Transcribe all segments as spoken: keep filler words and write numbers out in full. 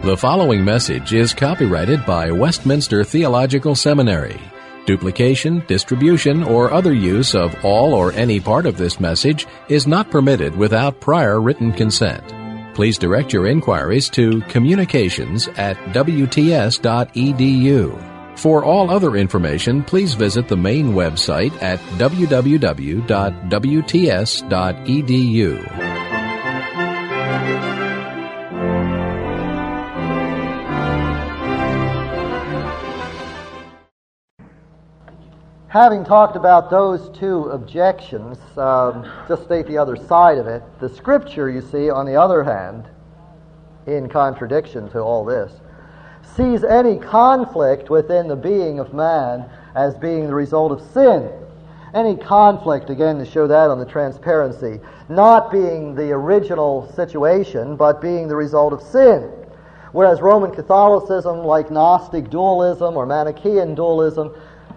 The following message is copyrighted by Westminster Theological Seminary. Duplication, distribution, or other use of all or any part of this message is not permitted without prior written consent. Please direct your inquiries to communications at w t s dot e d u. For all other information, please visit the main website at w w w dot w t s dot e d u. Having talked about those two objections, um, just state the other side of it. The Scripture, you see, on the other hand, in contradiction to all this, sees any conflict within the being of man as being the result of sin. Any conflict, again, to show that on the transparency, not being the original situation, but being the result of sin. Whereas Roman Catholicism, like Gnostic dualism or Manichaean dualism,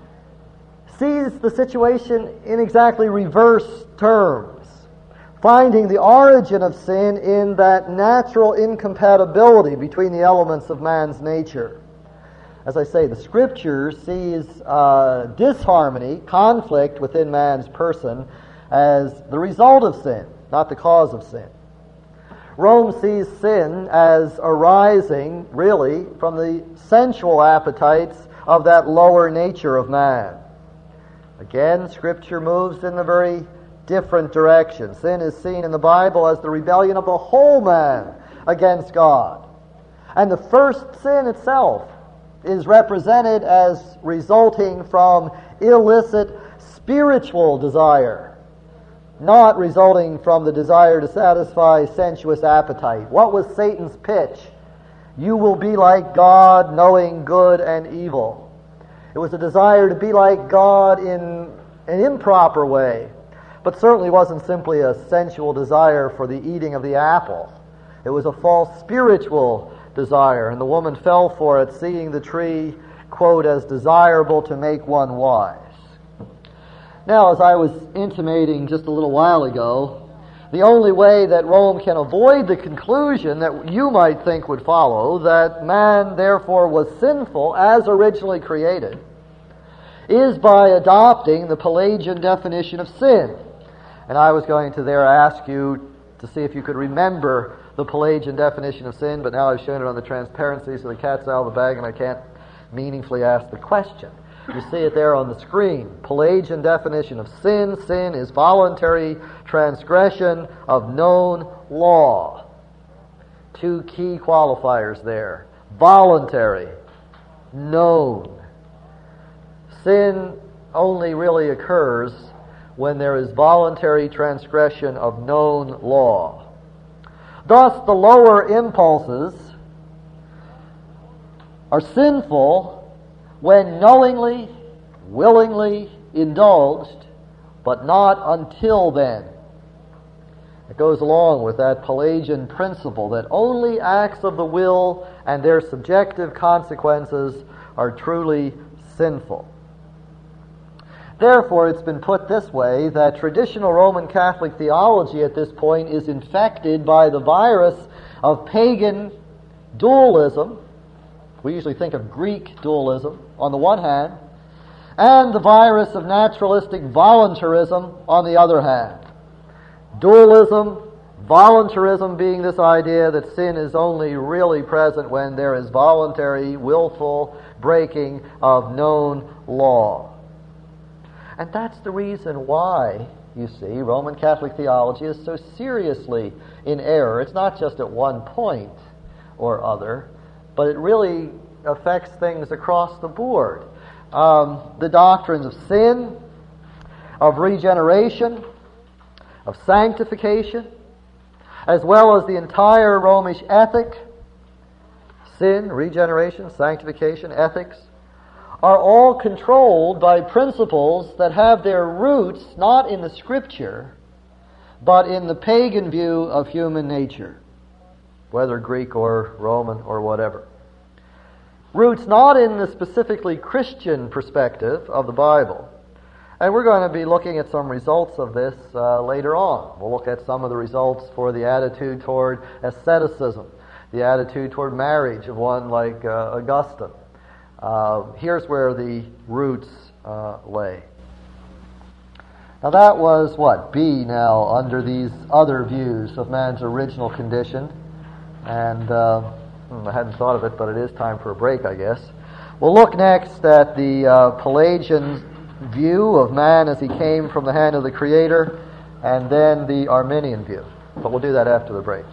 sees the situation in exactly reverse terms, finding the origin of sin in that natural incompatibility between the elements of man's nature. As I say, the Scripture sees uh, disharmony, conflict within man's person as the result of sin, not the cause of sin. Rome sees sin as arising, really, from the sensual appetites of that lower nature of man. Again, Scripture moves in a very different direction. Sin is seen in the Bible as the rebellion of the whole man against God. And the first sin itself is represented as resulting from illicit spiritual desire, not resulting from the desire to satisfy sensuous appetite. What was Satan's pitch? You will be like God, knowing good and evil. It was a desire to be like God in an improper way, but certainly wasn't simply a sensual desire for the eating of the apple. It was a false spiritual desire, and the woman fell for it, seeing the tree, quote, as desirable to make one wise. Now, as I was intimating just a little while ago, the only way that Rome can avoid the conclusion that you might think would follow, that man therefore was sinful as originally created, is by adopting the Pelagian definition of sin. And I was going to there ask you to see if you could remember the Pelagian definition of sin, but now I've shown it on the transparency, so the cat's out of the bag and I can't meaningfully ask the question. You see it there on the screen. Pelagian definition of sin. Sin is voluntary transgression of known law. Two key qualifiers there. Voluntary. Known. Sin only really occurs when there is voluntary transgression of known law. Thus, the lower impulses are sinful when knowingly, willingly indulged, but not until then. It goes along with that Pelagian principle that only acts of the will and their subjective consequences are truly sinful. Therefore, it's been put this way, that traditional Roman Catholic theology at this point is infected by the virus of pagan dualism. We usually think of Greek dualism on the one hand, and the virus of naturalistic voluntarism on the other hand. Dualism, voluntarism being this idea that sin is only really present when there is voluntary, willful breaking of known law. And that's the reason why, you see, Roman Catholic theology is so seriously in error. It's not just at one point or other, but it really affects things across the board. Um, the doctrines of sin, of regeneration, of sanctification, as well as the entire Romish ethic, sin, regeneration, sanctification, ethics, are all controlled by principles that have their roots not in the Scripture, but in the pagan view of human nature, whether Greek or Roman or whatever. Roots not in the specifically Christian perspective of the Bible. And we're going to be looking at some results of this uh, later on. We'll look at some of the results for the attitude toward asceticism, the attitude toward marriage of one like uh, Augustine. Uh, here's where the roots uh, lay. Now that was what? B now, under these other views of man's original condition. And uh, I hadn't thought of it, but it is time for a break, I guess. We'll look next at the uh, Pelagian view of man as he came from the hand of the Creator, and then the Arminian view. But we'll do that after the break.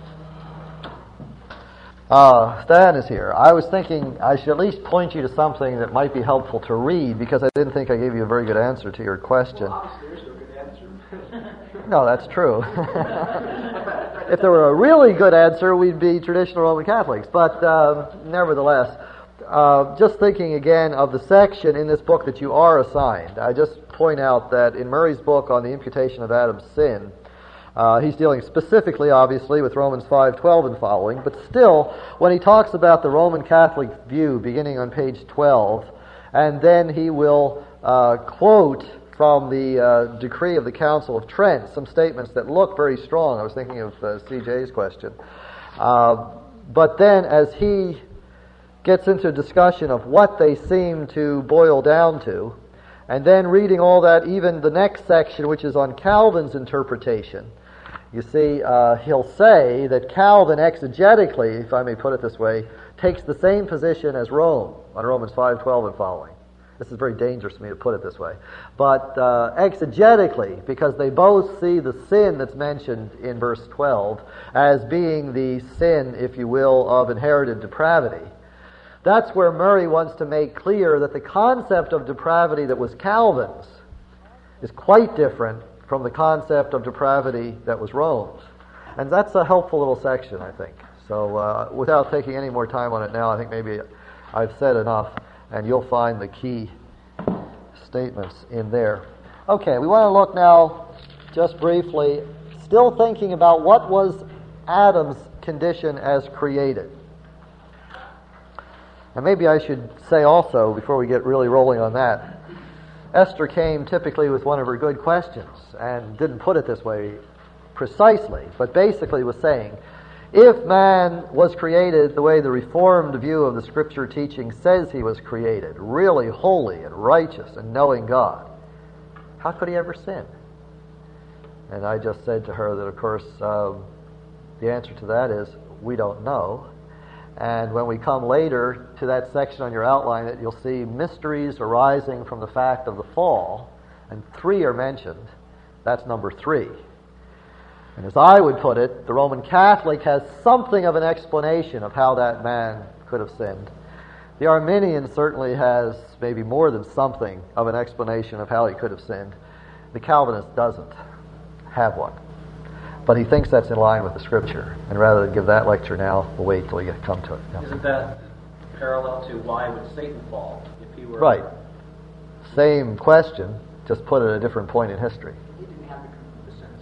Uh, Stan is here. I was thinking I should at least point you to something that might be helpful to read, because I didn't think I gave you a very good answer to your question. Well, there's no good answer. No, that's true. If there were a really good answer, we'd be traditional Roman Catholics. But uh, nevertheless, uh, just thinking again of the section in this book that you are assigned, I just point out that in Murray's book on the imputation of Adam's sin, Uh, he's dealing specifically, obviously, with Romans five twelve and following, but still, when he talks about the Roman Catholic view, beginning on page twelve, and then he will uh, quote from the uh, decree of the Council of Trent some statements that look very strong. I was thinking of uh, C J's question. Uh, but then, as he gets into a discussion of what they seem to boil down to, and then reading all that, even the next section, which is on Calvin's interpretation, you see, uh, he'll say that Calvin exegetically, if I may put it this way, takes the same position as Rome on Romans five twelve and following. This is very dangerous for me to put it this way. But uh, exegetically, because they both see the sin that's mentioned in verse twelve as being the sin, if you will, of inherited depravity, that's where Murray wants to make clear that the concept of depravity that was Calvin's is quite different from the concept of depravity that was Rome's. And that's a helpful little section, I think. So uh, without taking any more time on it now, I think maybe I've said enough, and you'll find the key statements in there. Okay, we want to look now, just briefly, still thinking about what was Adam's condition as created. And maybe I should say also, before we get really rolling on that, Esther came typically with one of her good questions, and didn't put it this way precisely, but basically was saying, if man was created the way the Reformed view of the Scripture teaching says he was created, really holy and righteous and knowing God, how could he ever sin? And I just said to her that, of course, um, the answer to that is, we don't know. And when we come later to that section on your outline, that you'll see mysteries arising from the fact of the fall, and three are mentioned. That's number three. And as I would put it, the Roman Catholic has something of an explanation of how that man could have sinned. The Arminian certainly has maybe more than something of an explanation of how he could have sinned. The Calvinist doesn't have one. But he thinks that's in line with the Scripture. And rather than give that lecture now, we'll wait till we get come to it. No. Isn't that parallel to why would Satan fall if he were... Right. Same question, just put at a different point in history. He didn't have the sense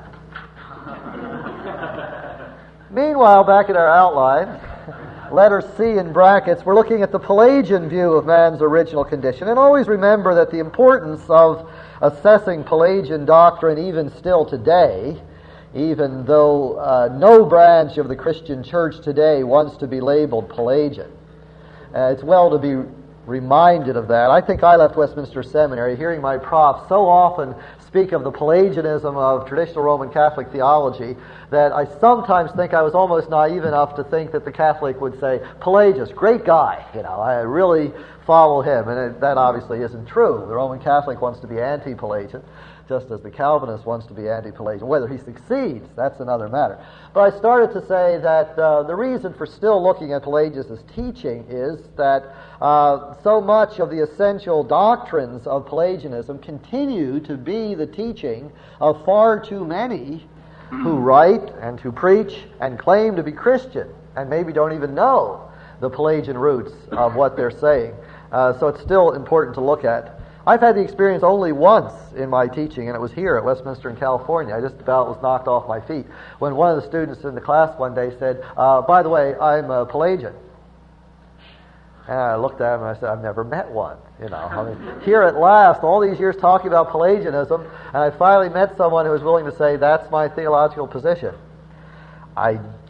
to... Meanwhile, back at our outline, letter C in brackets, we're looking at the Pelagian view of man's original condition. And always remember that the importance of assessing Pelagian doctrine even still today, even though uh, no branch of the Christian church today wants to be labeled Pelagian. Uh, it's well to be reminded of that. I think I left Westminster Seminary hearing my prof so often speak of the Pelagianism of traditional Roman Catholic theology that I sometimes think I was almost naive enough to think that the Catholic would say, Pelagius, great guy, you know, I really follow him. And it, that obviously isn't true. The Roman Catholic wants to be anti-Pelagian, just as the Calvinist wants to be anti-Pelagian. Whether he succeeds, that's another matter. But I started to say that uh, the reason for still looking at Pelagius' teaching is that uh, so much of the essential doctrines of Pelagianism continue to be the teaching of far too many who write and who preach and claim to be Christian and maybe don't even know the Pelagian roots of what they're saying. Uh, so it's still important to look at. I've had the experience only once in my teaching, and it was here at Westminster in California. I just about was knocked off my feet when one of the students in the class one day said, uh, by the way, I'm a Pelagian. And I looked at him and I said, I've never met one. You know, I mean, here at last, all these years talking about Pelagianism, and I finally met someone who was willing to say, that's my theological position. I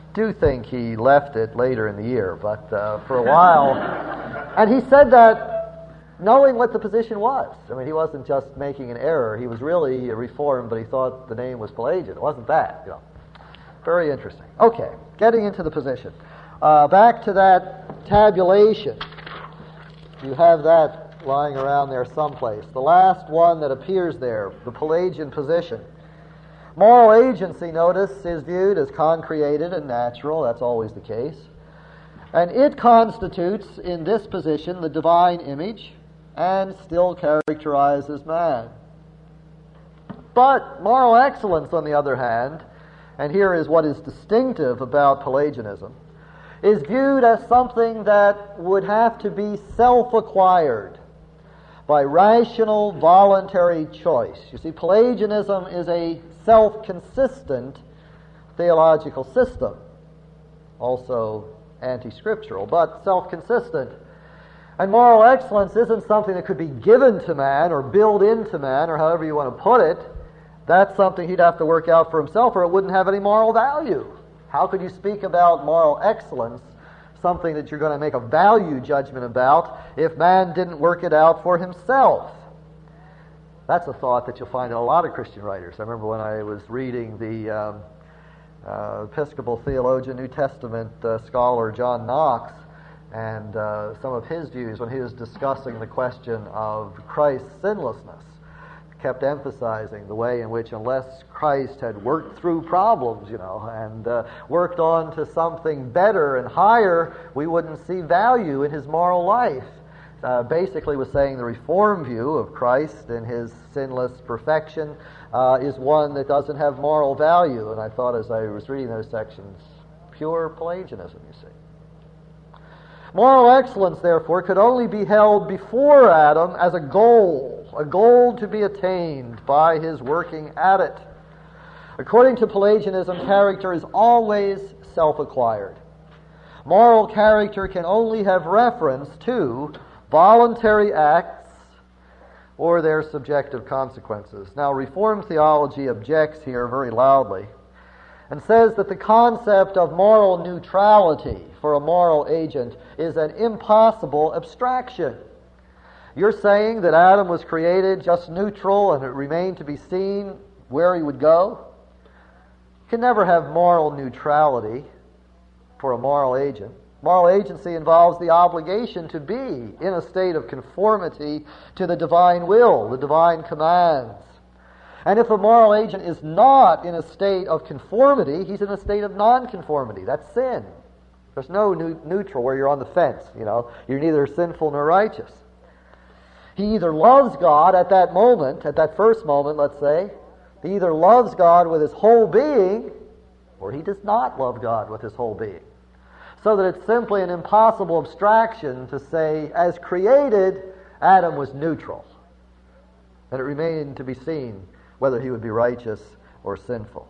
do think he left it later in the year, but uh, for a while. And he said that knowing what the position was. I mean, he wasn't just making an error. He was really a reformed, but he thought the name was Pelagian. It wasn't that, you know. Very interesting. Okay, getting into the position. Uh, back to that tabulation. You have that lying around there someplace. The last one that appears there, the Pelagian position. Moral agency, notice, is viewed as concreated and natural. That's always the case. And it constitutes, in this position, the divine image and still characterizes man. But moral excellence, on the other hand, and here is what is distinctive about Pelagianism, is viewed as something that would have to be self-acquired by rational, voluntary choice. You see, Pelagianism is a self-consistent theological system, also anti-scriptural, but self-consistent. And moral excellence isn't something that could be given to man or built into man, or however you want to put it. That's something he'd have to work out for himself, or it wouldn't have any moral value. How could you speak about moral excellence, something that you're going to make a value judgment about, if man didn't work it out for himself? That's a thought that you'll find in a lot of Christian writers. I remember when I was reading the um, uh, Episcopal theologian, New Testament uh, scholar John Knox, and uh, some of his views when he was discussing the question of Christ's sinlessness, kept emphasizing the way in which unless Christ had worked through problems, you know, and uh, worked on to something better and higher, we wouldn't see value in his moral life. Uh, basically was saying the Reformed view of Christ and his sinless perfection uh, is one that doesn't have moral value. And I thought as I was reading those sections, pure Pelagianism, you see. Moral excellence, therefore, could only be held before Adam as a goal, a goal to be attained by his working at it. According to Pelagianism, character is always self-acquired. Moral character can only have reference to voluntary acts or their subjective consequences. Now, Reformed theology objects here very loudly and says that the concept of moral neutrality for a moral agent is an impossible abstraction. You're saying that Adam was created just neutral and it remained to be seen where he would go? You can never have moral neutrality for a moral agent. Moral agency involves the obligation to be in a state of conformity to the divine will, the divine commands. And if a moral agent is not in a state of conformity, he's in a state of non-conformity. That's sin. There's no new, neutral where you're on the fence, you know. You're neither sinful nor righteous. He either loves God at that moment, at that first moment, let's say. He either loves God with his whole being, or he does not love God with his whole being. So that it's simply an impossible abstraction to say, as created, Adam was neutral. And it remained to be seen whether he would be righteous or sinful.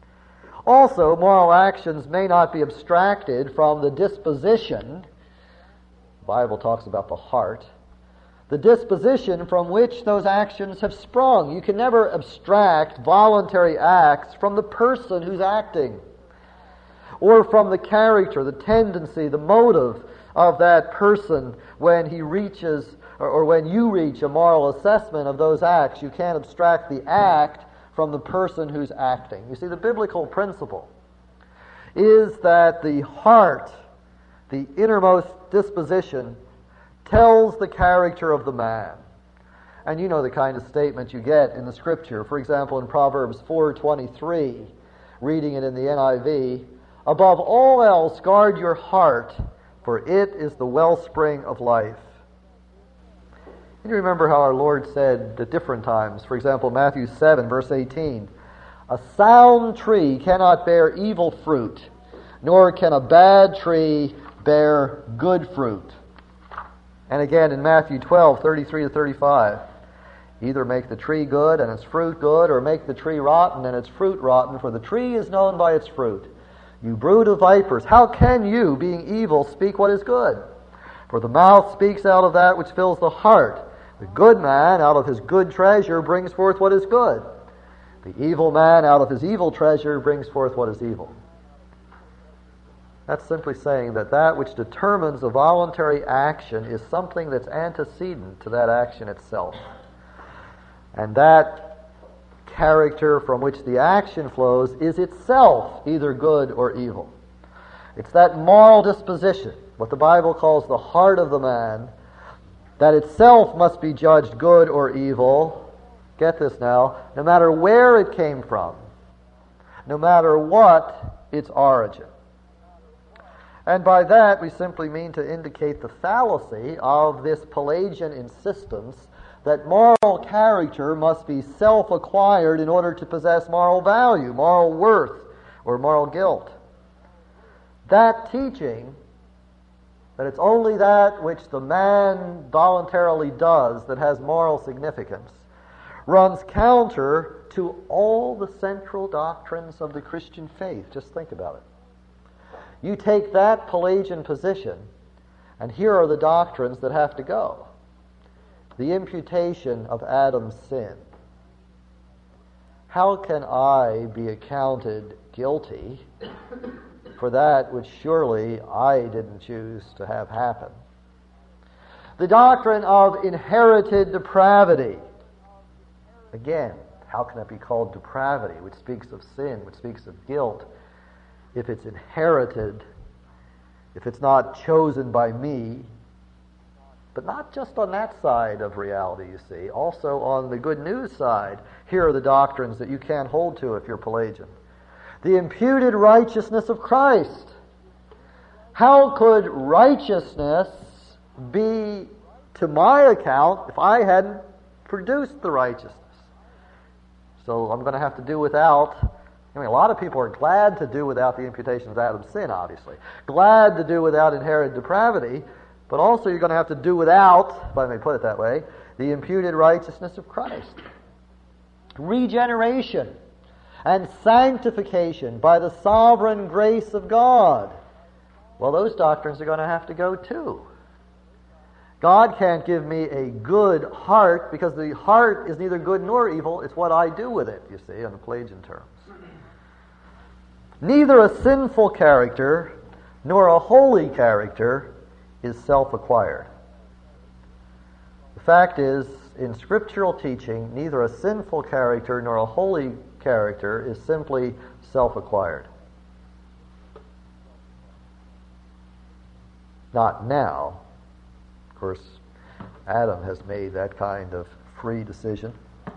Also, moral actions may not be abstracted from the disposition. The Bible talks about the heart. The disposition from which those actions have sprung. You can never abstract voluntary acts from the person who's acting, or from the character, the tendency, the motive of that person when he reaches, or, or when you reach a moral assessment of those acts. You can't abstract the act from the person who's acting. You see, the biblical principle is that the heart, the innermost disposition, tells the character of the man. And you know the kind of statement you get in the Scripture. For example, in Proverbs four twenty-three, reading it in the N I V, above all else, guard your heart, for it is the wellspring of life. And you remember how our Lord said at different times, for example, Matthew seven, verse eighteen, a sound tree cannot bear evil fruit, nor can a bad tree bear good fruit. And again in Matthew twelve, thirty-three to thirty-five, either make the tree good and its fruit good, or make the tree rotten and its fruit rotten, for the tree is known by its fruit. You brood of vipers, how can you, being evil, speak what is good? For the mouth speaks out of that which fills the heart. The good man out of his good treasure brings forth what is good. The evil man out of his evil treasure brings forth what is evil. That's simply saying that that which determines a voluntary action is something that's antecedent to that action itself. And that character from which the action flows is itself either good or evil. It's that moral disposition, what the Bible calls the heart of the man, that itself must be judged good or evil. Get this now, no matter where it came from, no matter what its origin. And by that we simply mean to indicate the fallacy of this Pelagian insistence that moral character must be self-acquired in order to possess moral value, moral worth, or moral guilt. That teaching, that it's only that which the man voluntarily does that has moral significance, runs counter to all the central doctrines of the Christian faith. Just think about it. You take that Pelagian position, and here are the doctrines that have to go. The imputation of Adam's sin. How can I be accounted guilty for that which surely I didn't choose to have happen? The doctrine of inherited depravity. Again, how can it be called depravity, which speaks of sin, which speaks of guilt, if it's inherited, if it's not chosen by me? But not just on that side of reality, you see. Also on the good news side, here are the doctrines that you can't hold to if you're Pelagian. The imputed righteousness of Christ. How could righteousness be to my account if I hadn't produced the righteousness? So I'm going to have to do without. I mean, a lot of people are glad to do without the imputation of Adam's sin, obviously. Glad to do without inherited depravity, but also you're going to have to do without, if I may put it that way, the imputed righteousness of Christ. Regeneration and sanctification by the sovereign grace of God. Well, those doctrines are going to have to go too. God can't give me a good heart because the heart is neither good nor evil. It's what I do with it, you see, in the Pelagian terms. Neither a sinful character nor a holy character is self-acquired. The fact is, in scriptural teaching, neither a sinful character nor a holy character is simply self-acquired. Not now. Of course, Adam has made that kind of free decision.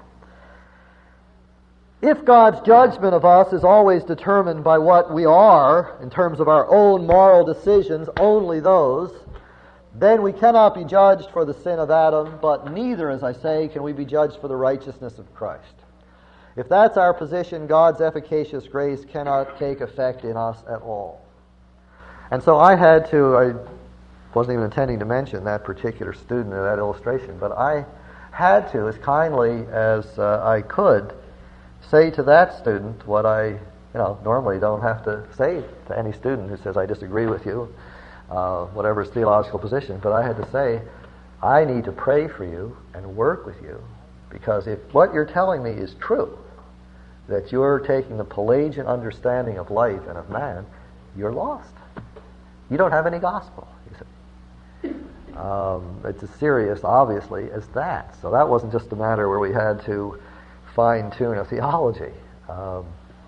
If God's judgment of us is always determined by what we are, in terms of our own moral decisions, only those, then we cannot be judged for the sin of Adam, but neither, as I say, can we be judged for the righteousness of Christ. If that's our position, God's efficacious grace cannot take effect in us at all. And so I had to, I wasn't even intending to mention that particular student in that illustration, but I had to, as kindly as uh, I could, say to that student what I, you know, normally don't have to say to any student who says, I disagree with you, uh, whatever his theological position. But I had to say, I need to pray for you and work with you, because if what you're telling me is true, that you're taking the Pelagian understanding of life and of man, you're lost. You don't have any gospel, you see. Um, it's as serious, obviously, as that. So that wasn't just a matter where we had to fine-tune a theology. Um,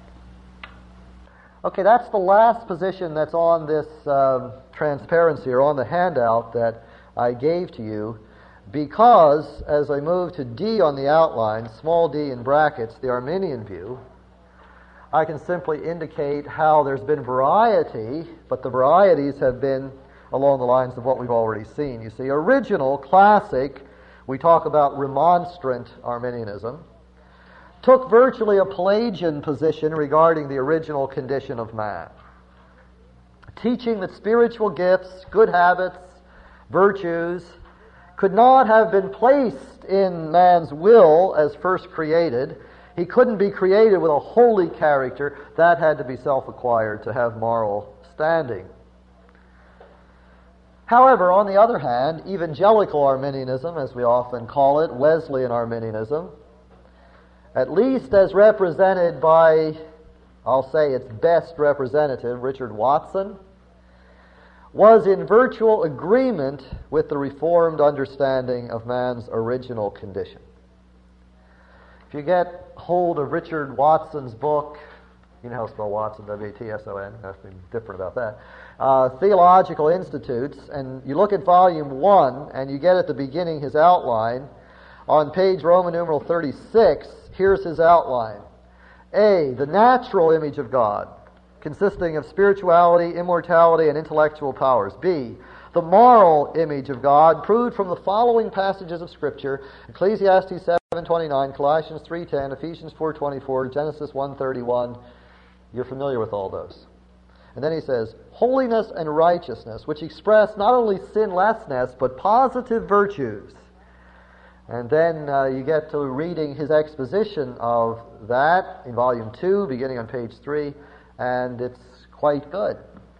okay, that's the last position that's on this um, transparency, or on the handout that I gave to you, because as I move to D on the outline, small d in brackets, the Arminian view, I can simply indicate how there's been variety, but the varieties have been along the lines of what we've already seen. You see, original, classic, we talk about remonstrant Arminianism, took virtually a Pelagian position regarding the original condition of man, teaching that spiritual gifts, good habits, virtues, could not have been placed in man's will as first created. He couldn't be created with a holy character. That had to be self-acquired to have moral standing. However, on the other hand, evangelical Arminianism, as we often call it, Wesleyan Arminianism, at least as represented by, I'll say its best representative, Richard Watson, was in virtual agreement with the Reformed understanding of man's original condition. If you get hold of Richard Watson's book, you know how to spell Watson, W A T S O N, nothing different about that, uh, Theological Institutes, and you look at volume one, and you get at the beginning his outline. On page Roman numeral thirty-six, here's his outline. A, the natural image of God, consisting of spirituality, immortality, and intellectual powers. B, the moral image of God, proved from the following passages of Scripture: Ecclesiastes seven twenty-nine, Colossians three ten, Ephesians four twenty-four, Genesis one thirty-one. You're familiar with all those. And then he says, holiness and righteousness, which express not only sinlessness, but positive virtues. And then uh, you get to reading his exposition of that in volume two, beginning on page three, and it's quite good.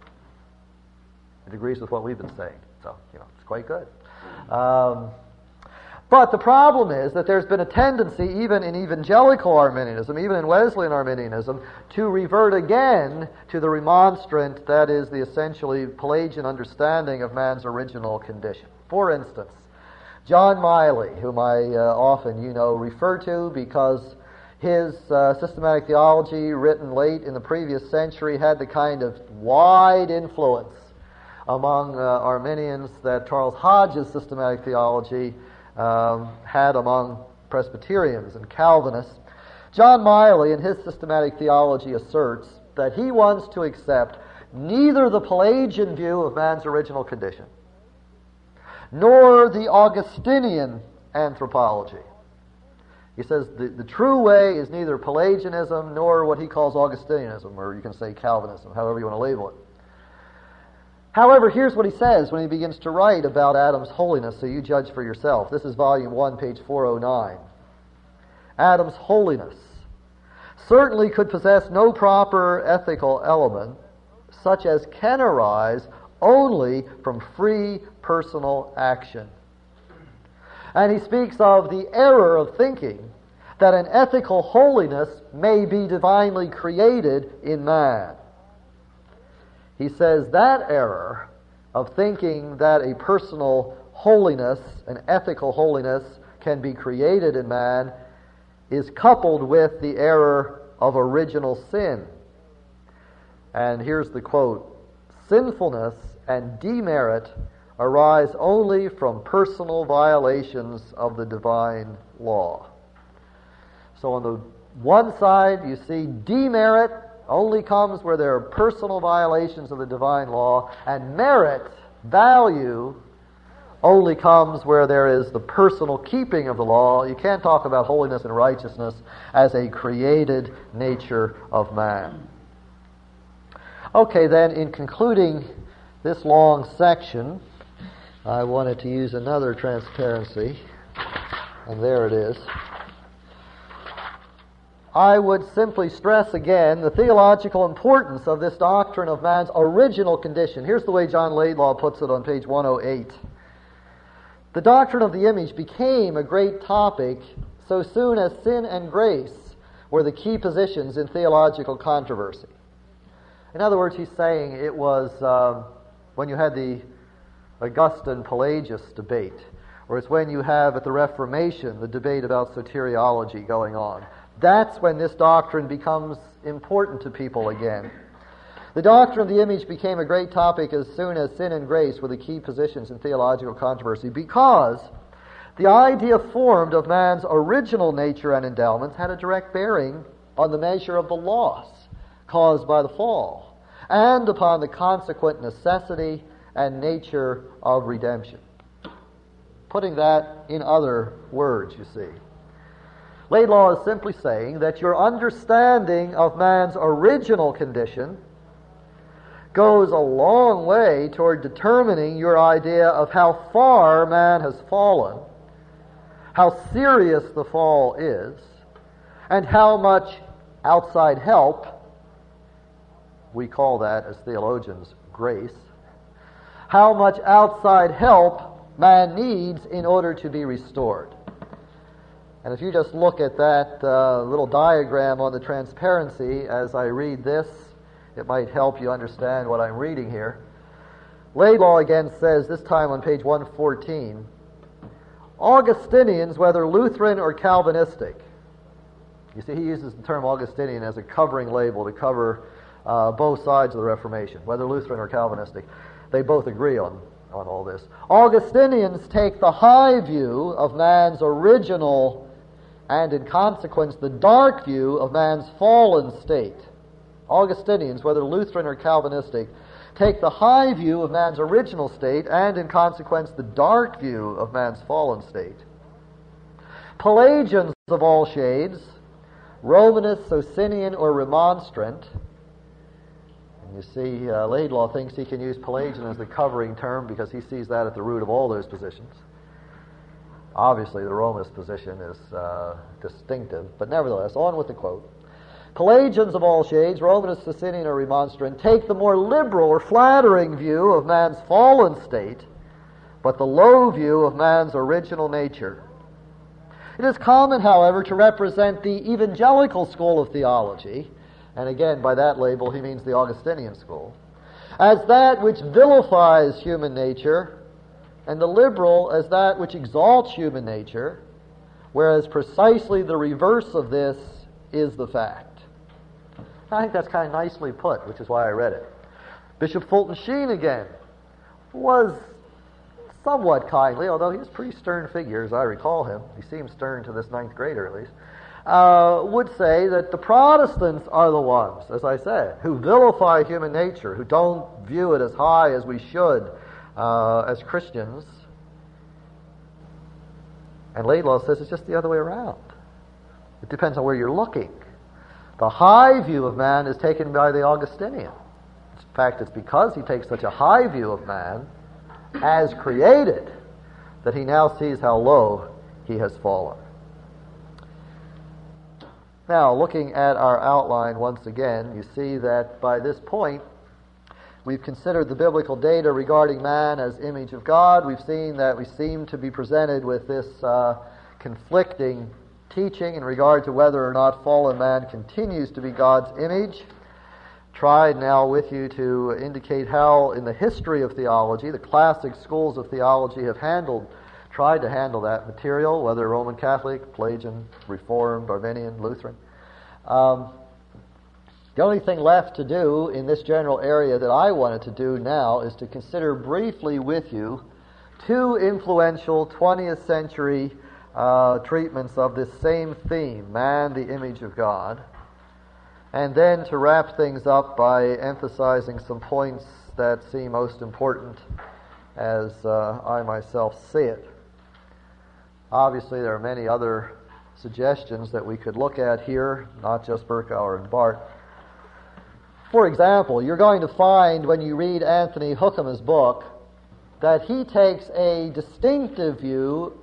It agrees with what we've been saying, so, you know, it's quite good. Um, but the problem is that there's been a tendency, even in evangelical Arminianism, even in Wesleyan Arminianism, to revert again to the remonstrant, that is, the essentially Pelagian understanding of man's original condition. For instance, John Miley, whom I uh, often, you know, refer to because his uh, systematic theology, written late in the previous century, had the kind of wide influence among uh, Arminians that Charles Hodge's systematic theology um, had among Presbyterians and Calvinists. John Miley, in his systematic theology, asserts that he wants to accept neither the Pelagian view of man's original condition nor the Augustinian anthropology. He says the, the true way is neither Pelagianism nor what he calls Augustinianism, or you can say Calvinism, however you want to label it. However, here's what he says when he begins to write about Adam's holiness, so you judge for yourself. This is volume one, page four oh nine. Adam's holiness certainly could possess no proper ethical element, such as can arise only from free personal action. And he speaks of the error of thinking that an ethical holiness may be divinely created in man. He says that error of thinking that a personal holiness, an ethical holiness, can be created in man is coupled with the error of original sin. And here's the quote: sinfulness and demerit arise only from personal violations of the divine law. So on the one side, you see demerit only comes where there are personal violations of the divine law, and merit, value, only comes where there is the personal keeping of the law. You can't talk about holiness and righteousness as a created nature of man. Okay, then, in concluding this long section, I wanted to use another transparency, and there it is. I would simply stress again the theological importance of this doctrine of man's original condition. Here's the way John Laidlaw puts it on page one oh eight. The doctrine of the image became a great topic so soon as sin and grace were the key positions in theological controversy. In other words, he's saying it was um, when you had the Augustine-Pelagius debate, or it's when you have at the Reformation the debate about soteriology going on. That's when this doctrine becomes important to people again. The doctrine of the image became a great topic as soon as sin and grace were the key positions in theological controversy, because the idea formed of man's original nature and endowments had a direct bearing on the measure of the loss caused by the fall, and upon the consequent necessity and nature of redemption. Putting that in other words, you see, Laidlaw is simply saying that your understanding of man's original condition goes a long way toward determining your idea of how far man has fallen, how serious the fall is, and how much outside help, we call that as theologians grace, how much outside help man needs in order to be restored. And if you just look at that uh, little diagram on the transparency as I read this, it might help you understand what I'm reading here. Laidlaw again says, this time on page one fourteen, Augustinians, whether Lutheran or Calvinistic. You see, he uses the term Augustinian as a covering label to cover uh, both sides of the Reformation, whether Lutheran or Calvinistic. They both agree on, on all this. Augustinians take the high view of man's original and, in consequence, the dark view of man's fallen state. Augustinians, whether Lutheran or Calvinistic, take the high view of man's original state and, in consequence, the dark view of man's fallen state. Pelagians of all shades, Romanist, Socinian, or Remonstrant. And you see, uh, Laidlaw thinks he can use Pelagian as the covering term because he sees that at the root of all those positions. Obviously, the Romanist position is uh, distinctive, but nevertheless, on with the quote. Pelagians of all shades, Romanist, Socinian, or Remonstrant, take the more liberal or flattering view of man's fallen state, but the low view of man's original nature. It is common, however, to represent the evangelical school of theology, and again, by that label, he means the Augustinian school, as that which vilifies human nature, and the liberal as that which exalts human nature, whereas precisely the reverse of this is the fact. I think that's kind of nicely put, which is why I read it. Bishop Fulton Sheen, again, was somewhat kindly, although he was a pretty stern figure, as I recall him. He seems stern to this ninth grader, at least. Uh, would say that the Protestants are the ones, as I said, who vilify human nature, who don't view it as high as we should uh, as Christians. And Laidlaw says it's just the other way around. It depends on where you're looking. The high view of man is taken by the Augustinian. In fact, it's because he takes such a high view of man as created that he now sees how low he has fallen. Now, looking at our outline once again, you see that by this point we've considered the biblical data regarding man as image of God. We've seen that we seem to be presented with this uh, conflicting teaching in regard to whether or not fallen man continues to be God's image. Tried now with you to indicate how in the history of theology, the classic schools of theology have handled, tried to handle that material, whether Roman Catholic, Pelagian, Reformed, Arminian, Lutheran. Um, the only thing left to do in this general area that I wanted to do now is to consider briefly with you two influential twentieth century Uh, treatments of this same theme, man, the image of God, and then to wrap things up by emphasizing some points that seem most important as uh, I myself see it. Obviously, there are many other suggestions that we could look at here, not just Berkouwer and Barth. For example, you're going to find when you read Anthony Hoekema's book that he takes a distinctive view.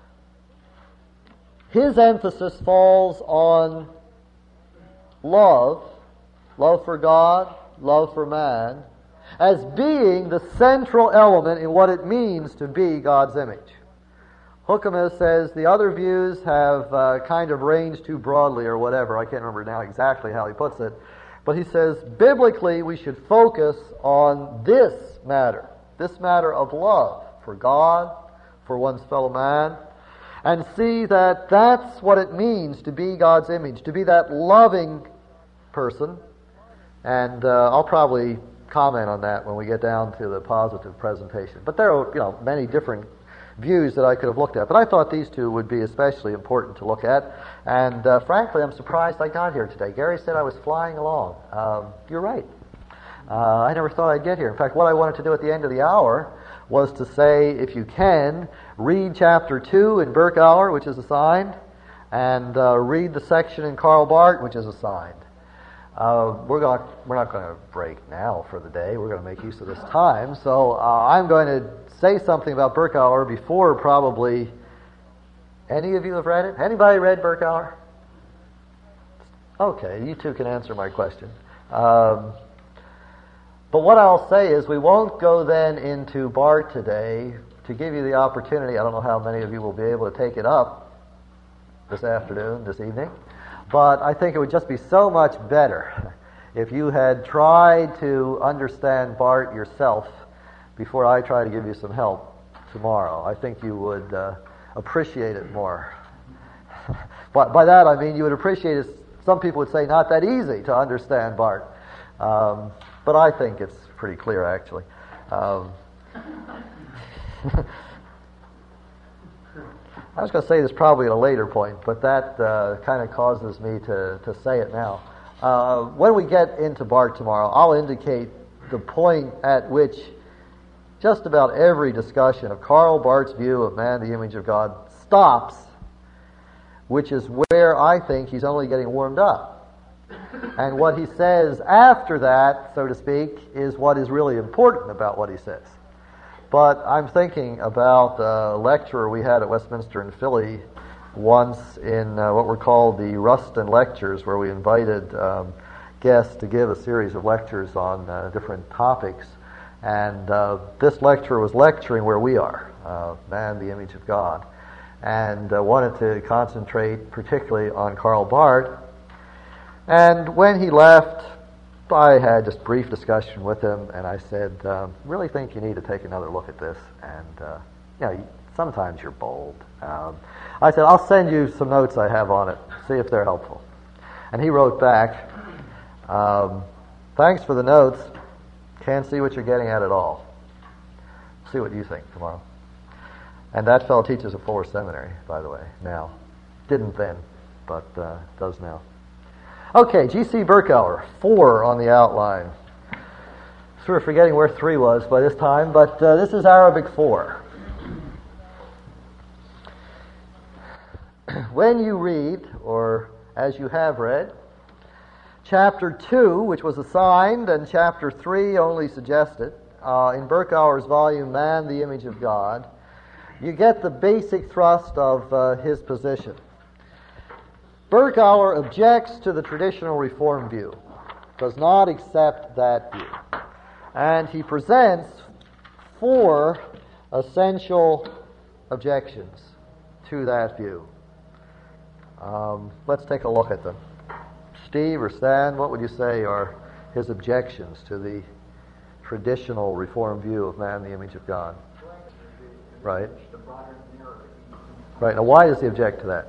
His emphasis falls on love, love for God, love for man, as being the central element in what it means to be God's image. Hoekema says the other views have uh, kind of ranged too broadly or whatever. I can't remember now exactly how he puts it. But he says, biblically, we should focus on this matter, this matter of love for God, for one's fellow man, and see that that's what it means to be God's image, to be that loving person. And uh, I'll probably comment on that when we get down to the positive presentation. But there are, you know, many different views that I could have looked at. But I thought these two would be especially important to look at. And uh, frankly, I'm surprised I got here today. Gary said I was flying along. Um, you're right. Uh, I never thought I'd get here. In fact, what I wanted to do at the end of the hour was to say, if you can, read chapter two in Berkouwer, which is assigned, and uh, read the section in Karl Barth, which is assigned. Uh, we're going we're not going to break now for the day. We're going to make use of this time. So uh, I'm going to say something about Berkouwer before probably any of you have read it. Anybody read Berkouwer? Okay, you two can answer my question. Um, But what I'll say is we won't go then into Barth today to give you the opportunity. I don't know how many of you will be able to take it up this afternoon, this evening, but I think it would just be so much better if you had tried to understand Barth yourself before I try to give you some help tomorrow. I think you would uh, appreciate it more. But by that I mean you would appreciate it. Some people would say not that easy to understand, Bart. Um, but I think it's pretty clear, actually. Um, I was going to say this probably at a later point, but that uh, kind of causes me to, to say it now. Uh, when we get into Bart tomorrow, I'll indicate the point at which just about every discussion of Karl Barth's view of man, the image of God, stops, which is where I think he's only getting warmed up. And what he says after that, so to speak, is what is really important about what he says. But I'm thinking about a lecturer we had at Westminster in Philly once in uh, what were called the Ruston Lectures, where we invited um, guests to give a series of lectures on uh, different topics. And uh, this lecturer was lecturing where we are, uh, man, the image of God, and uh, wanted to concentrate particularly on Karl Barth. And when he left, I had just brief discussion with him, and I said, um, really think you need to take another look at this. And, uh, you know, sometimes you're bold. Um, I said, I'll send you some notes I have on it, see if they're helpful. And he wrote back, um, thanks for the notes. Can't see what you're getting at at all. See what you think tomorrow. And that fellow teaches at Fuller Seminary, by the way, now. Didn't then, but uh, does now. Okay, G C Berkouwer, four on the outline. Sort of forgetting where three was by this time, but uh, this is Arabic four. When you read, or as you have read, chapter two, which was assigned, and chapter three only suggested, uh, in Berkouwer's volume, Man, the Image of God, you get the basic thrust of uh, his position. Berkouwer objects to the traditional Reform view, does not accept that view. And he presents four essential objections to that view. Um, let's take a look at them. Steve or Stan, what would you say are his objections to the traditional Reform view of man, the image of God? Right. Right. Now, why does he object to that?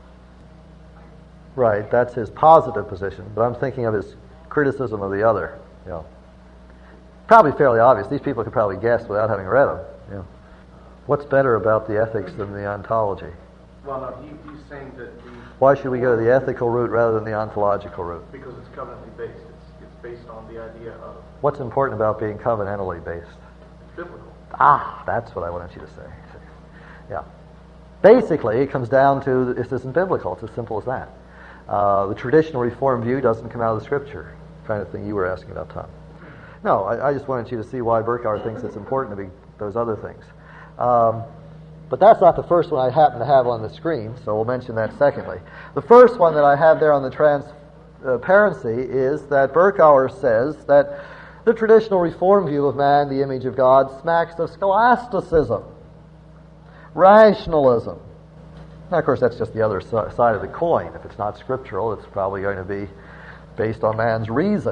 Right, that's his positive position, but I'm thinking of his criticism of the other. You know, probably fairly obvious. These people could probably guess without having read them. You know, what's better about the ethics than the ontology? Well, no, he, he's saying that the... Why should we go the ethical route rather than the ontological route? Because it's covenantally based. It's, it's based on the idea of... What's important about being covenantally based? It's biblical. Ah, that's what I wanted you to say. Yeah. Basically, it comes down to this isn't biblical. It's as simple as that. Uh, the traditional Reform view doesn't come out of the Scripture, kind of thing you were asking about, Tom. No, I, I just wanted you to see why Berkouwer thinks it's important to be those other things. Um, but that's not the first one I happen to have on the screen, so we'll mention that secondly. The first one that I have there on the transparency is that Berkouwer says that the traditional Reform view of man, the image of God, smacks of scholasticism, rationalism. Now, of course, that's just the other side of the coin. If it's not scriptural, it's probably going to be based on man's reason.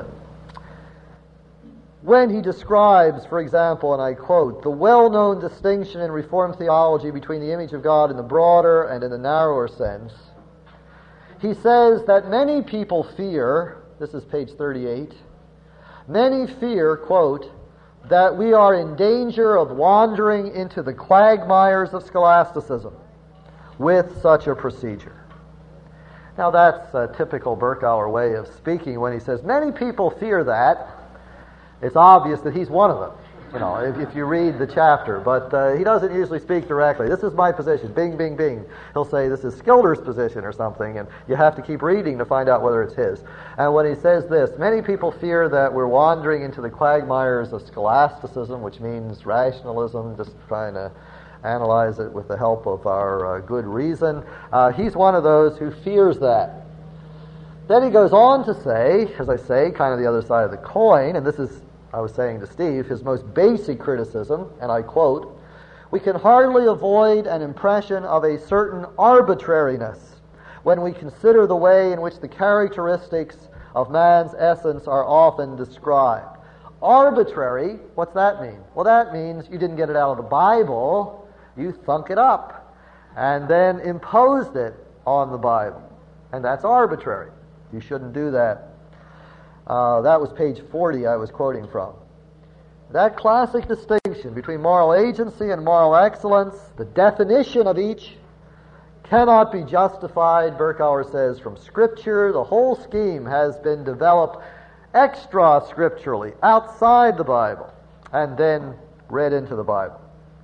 When he describes, for example, and I quote, the well-known distinction in Reformed theology between the image of God in the broader and in the narrower sense, he says that many people fear, this is page thirty-eight, many fear, quote, that we are in danger of wandering into the quagmires of scholasticism with such a procedure. Now that's a typical Berkouwer way of speaking when he says, many people fear that. It's obvious that he's one of them, you know, if, if you read the chapter, but uh, he doesn't usually speak directly. This is my position, bing, bing, bing. He'll say this is Skilder's position or something, and you have to keep reading to find out whether it's his. And when he says this, many people fear that we're wandering into the quagmires of scholasticism, which means rationalism, just trying to analyze it with the help of our uh, good reason. Uh, he's one of those who fears that. Then he goes on to say, as I say, kind of the other side of the coin, and this is, I was saying to Steve, his most basic criticism, and I quote, we can hardly avoid an impression of a certain arbitrariness when we consider the way in which the characteristics of man's essence are often described. Arbitrary, what's that mean? Well, that means you didn't get it out of the Bible, you thunk it up, and then imposed it on the Bible. And that's arbitrary. You shouldn't do that. Uh, that was page forty I was quoting from. That classic distinction between moral agency and moral excellence, the definition of each, cannot be justified, Berkouwer says, from Scripture. The whole scheme has been developed extra-scripturally, outside the Bible, and then read into the Bible.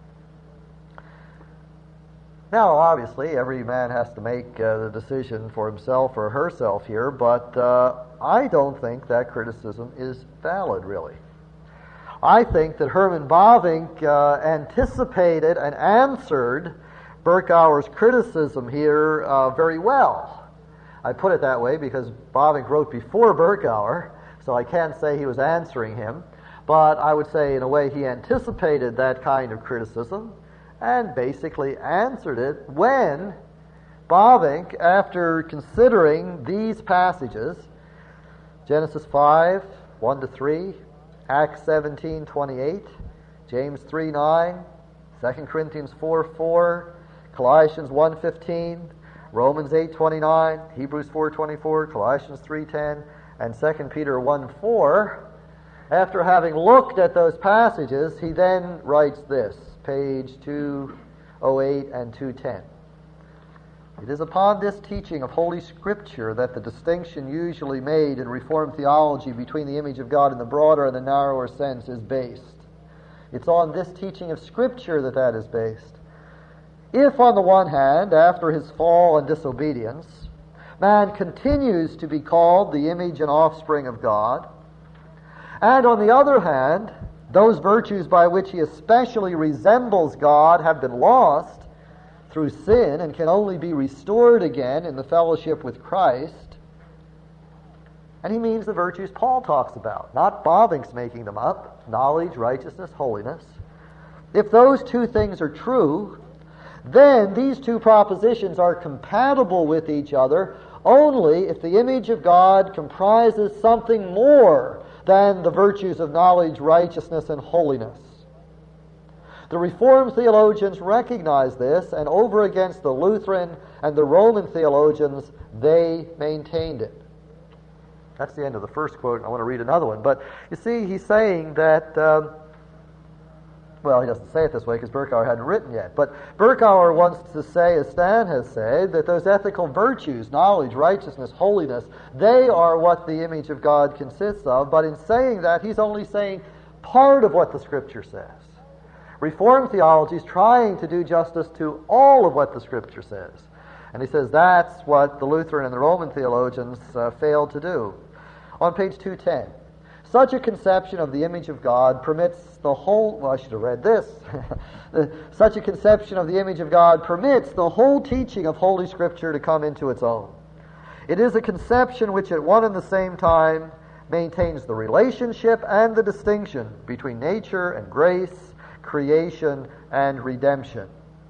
Now, obviously, every man has to make uh, the decision for himself or herself here, but uh, I don't think that criticism is valid, really. I think that Herman Bavinck uh, anticipated and answered Berkouwer's criticism here uh, very well. I put it that way because Bavinck wrote before Berkouwer, so I can't say he was answering him, but I would say in a way he anticipated that kind of criticism and basically answered it when Bavinck, after considering these passages, Genesis five, one to three, Acts seventeen, twenty-eight, James three, nine, Second Corinthians four, four, Colossians one, fifteen, Romans eight, twenty-nine, Hebrews four, twenty-four, Colossians three, ten, and Second Peter one, four, after having looked at those passages, he then writes this, page two oh eight and two ten. It is upon this teaching of Holy Scripture that the distinction usually made in Reformed theology between the image of God in the broader and the narrower sense is based. It's on this teaching of Scripture that that is based. If, on the one hand, after his fall and disobedience, man continues to be called the image and offspring of God, and on the other hand, those virtues by which he especially resembles God have been lost through sin and can only be restored again in the fellowship with Christ, and he means the virtues Paul talks about, not Bavinck's making them up, knowledge, righteousness, holiness. If those two things are true, then these two propositions are compatible with each other only if the image of God comprises something more than the virtues of knowledge, righteousness, and holiness. The Reformed theologians recognize this, and over against the Lutheran and the Roman theologians, they maintained it. That's the end of the first quote. I want to read another one. But you see, he's saying that, um, well, he doesn't say it this way because Berkouwer hadn't written yet, but Berkouwer wants to say, as Stan has said, that those ethical virtues, knowledge, righteousness, holiness, they are what the image of God consists of, but in saying that, he's only saying part of what the Scripture says. Reformed theology is trying to do justice to all of what the Scripture says. And he says that's what the Lutheran and the Roman theologians uh, failed to do. On page two ten, such a conception of the image of God permits the whole, well, I should have read this. Such a conception of the image of God permits the whole teaching of Holy Scripture to come into its own. It is a conception which at one and the same time maintains the relationship and the distinction between nature and grace, creation and redemption.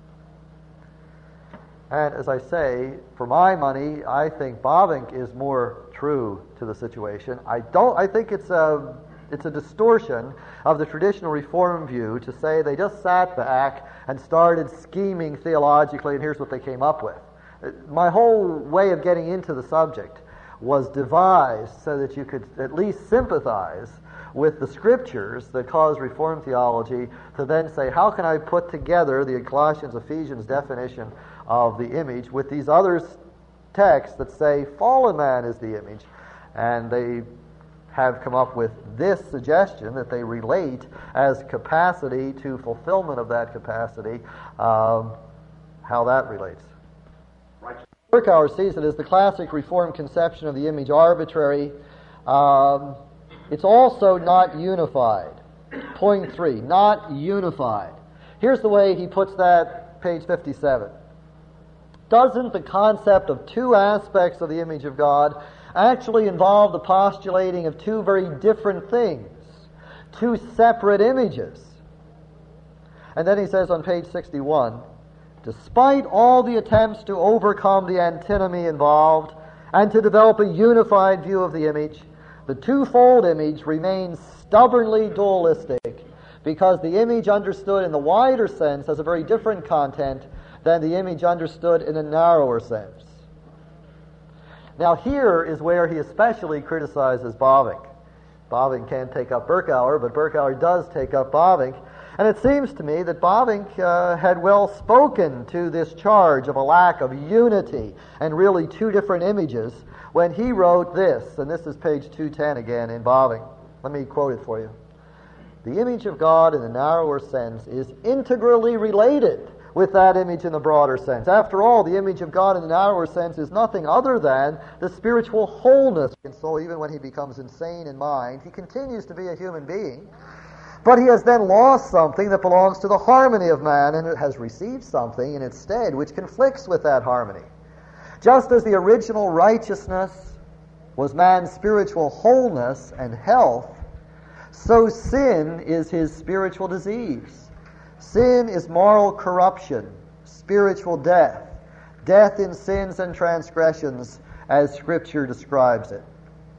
And as I say, for my money, I think Bavinck is more true to the situation. I don't. I think it's a it's a distortion of the traditional Reformed view to say they just sat back and started scheming theologically, and here's what they came up with. My whole way of getting into the subject was devised so that you could at least sympathize with the Scriptures that cause Reformed theology to then say, how can I put together the Colossians, Ephesians definition of the image with these other texts that say fallen man is the image, and they have come up with this suggestion that they relate as capacity to fulfillment of that capacity, um, how that relates. Berkouwer sees it as the classic Reformed conception of the image arbitrary. Um, it's also not unified. Point three, not unified. Here's the way he puts that, page fifty-seven. Doesn't the concept of two aspects of the image of God actually involve the postulating of two very different things, two separate images? And then he says on page sixty-one, despite all the attempts to overcome the antinomy involved and to develop a unified view of the image, The twofold image remains stubbornly dualistic because the image understood in the wider sense has a very different content than the image understood in a narrower sense. Now here is where he especially criticizes Bavinck. Bavinck can't take up Berkouwer, but Berkouwer does take up Bavinck. And it seems to me that Bavinck uh, had well spoken to this charge of a lack of unity and really two different images when he wrote this, and this is page two ten again in Bavinck. Let me quote it for you. The image of God in the narrower sense is integrally related with that image in the broader sense. After all, the image of God in the narrower sense is nothing other than the spiritual wholeness. And so even when he becomes insane in mind, he continues to be a human being, but he has then lost something that belongs to the harmony of man, and it has received something in its stead which conflicts with that harmony. Just as the original righteousness was man's spiritual wholeness and health, so sin is his spiritual disease. Sin is moral corruption, spiritual death, death in sins and transgressions, as Scripture describes it.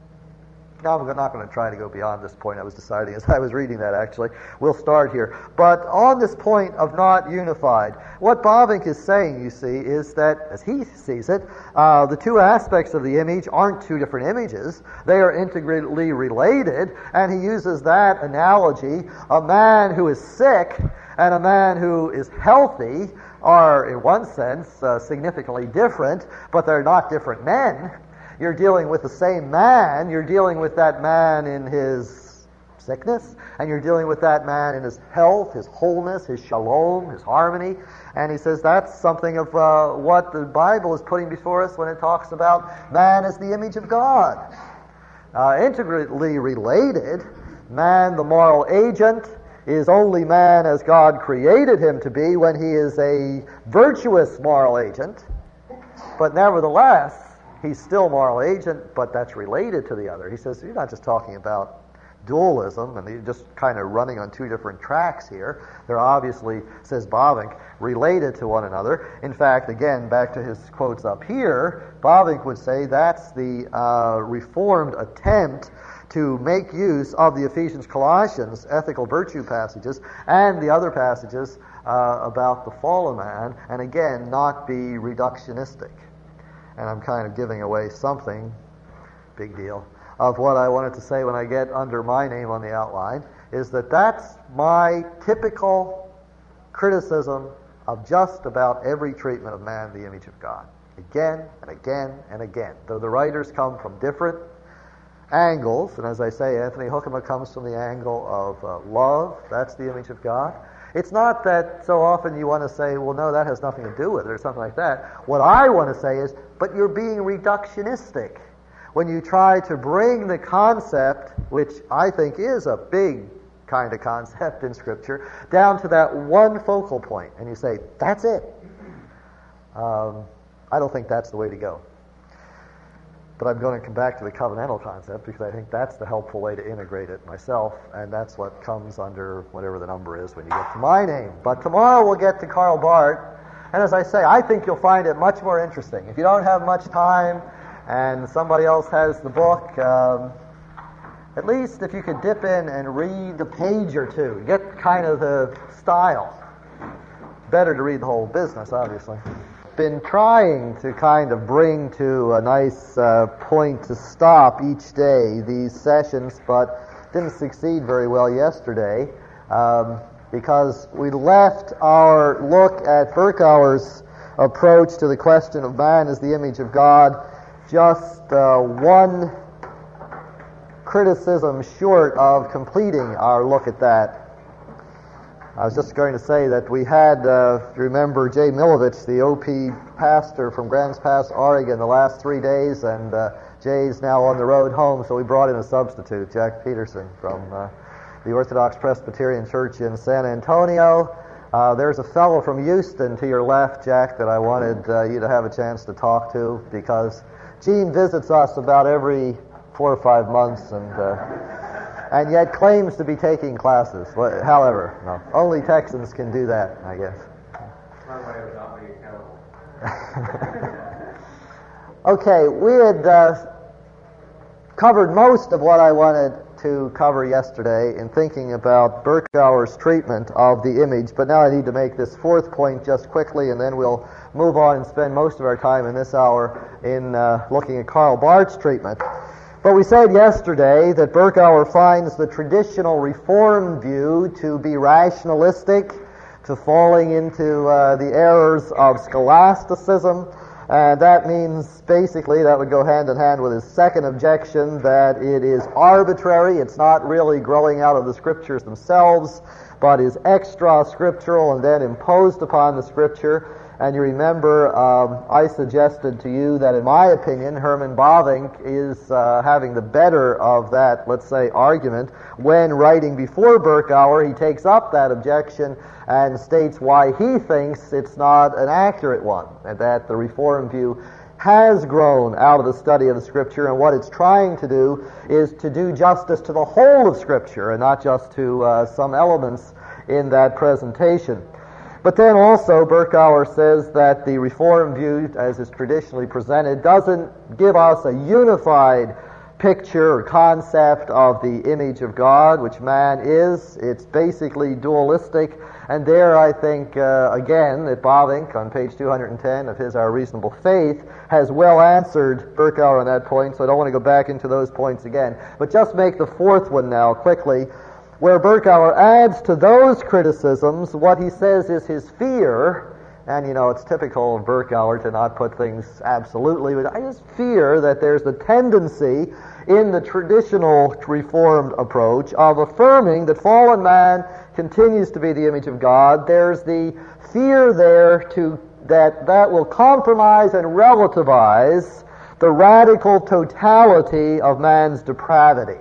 Now, I'm not going to try to go beyond this point. I was deciding as I was reading that, actually. We'll start here. But on this point of not unified, what Bavinck is saying, you see, is that, as he sees it, uh, the two aspects of the image aren't two different images. They are integrally related, and he uses that analogy. A man who is sick and a man who is healthy are, in one sense, uh, significantly different, but they're not different men. You're dealing with the same man. You're dealing with that man in his sickness, and you're dealing with that man in his health, his wholeness, his shalom, his harmony. And he says that's something of uh, what the Bible is putting before us when it talks about man as the image of God. Uh, integrally related, man, the moral agent, is only man as God created him to be when he is a virtuous moral agent. But nevertheless, he's still moral agent, but that's related to the other. He says, you're not just talking about dualism, and you're just kind of running on two different tracks here. They're obviously, says Bavinck, related to one another. In fact, again, back to his quotes up here, Bavinck would say that's the uh, Reformed attempt to make use of the Ephesians, Colossians ethical virtue passages and the other passages uh, about the fallen man, and again, not be reductionistic. And I'm kind of giving away something, big deal, of what I wanted to say when I get under my name on the outline, is that that's my typical criticism of just about every treatment of man, the image of God. Again and again and again. Though the writers come from different angles, and as I say, Anthony Hoekema comes from the angle of uh, love, that's the image of God. It's not that so often you want to say, well, no, that has nothing to do with it, or something like that. What I want to say is, but you're being reductionistic when you try to bring the concept, which I think is a big kind of concept in Scripture, down to that one focal point, and you say, that's it. Um, I don't think that's the way to go. But I'm going to come back to the covenantal concept because I think that's the helpful way to integrate it myself, and that's what comes under whatever the number is when you get to my name. But tomorrow we'll get to Karl Barth, and as I say, I think you'll find it much more interesting. If you don't have much time and somebody else has the book, um, at least if you could dip in and read a page or two, get kind of the style. Better to read the whole business, obviously. Been trying to kind of bring to a nice uh, point to stop each day these sessions, but didn't succeed very well yesterday um, because we left our look at Berkouwer's approach to the question of man as the image of God just uh, one criticism short of completing our look at that. I was just going to say that we had, uh, remember, Jay Milovich, the O P pastor from Grants Pass, Oregon, the last three days, and uh, Jay's now on the road home, so we brought in a substitute, Jack Peterson, from uh, the Orthodox Presbyterian Church in San Antonio. Uh, there's a fellow from Houston to your left, Jack, that I wanted uh, you to have a chance to talk to, because Gene visits us about every four or five months, and... Uh, and yet claims to be taking classes. However, no, only Texans can do that, I guess. My way of not being accountable. Okay, we had uh, covered most of what I wanted to cover yesterday in thinking about Berkouwer's treatment of the image, but now I need to make this fourth point just quickly, and then we'll move on and spend most of our time in this hour in uh, looking at Karl Barth's treatment. But we said yesterday that Berkouwer finds the traditional Reformed view to be rationalistic, to falling into uh, the errors of scholasticism, and that means basically that would go hand in hand with his second objection, that it is arbitrary, it's not really growing out of the Scriptures themselves, but is extra-scriptural and then imposed upon the Scripture. And you remember um, I suggested to you that in my opinion Herman Bavinck is uh, having the better of that, let's say, argument. When writing before Berkouwer, he takes up that objection and states why he thinks it's not an accurate one, and that the Reformed view has grown out of the study of the Scripture, and what it's trying to do is to do justice to the whole of Scripture and not just to uh, some elements in that presentation. But then also Berkouwer says that the Reformed view, as is traditionally presented, doesn't give us a unified picture or concept of the image of God, which man is. It's basically dualistic. And there I think, uh, again, that Bavinck, on page two hundred ten of his Our Reasonable Faith, has well answered Berkouwer on that point, so I don't want to go back into those points again. But just make the fourth one now, quickly, where Berkouwer adds to those criticisms what he says is his fear, and you know, it's typical of Berkouwer to not put things absolutely, but I just fear that there's the tendency in the traditional Reformed approach of affirming that fallen man continues to be the image of God. There's the fear there to that that will compromise and relativize the radical totality of man's depravity.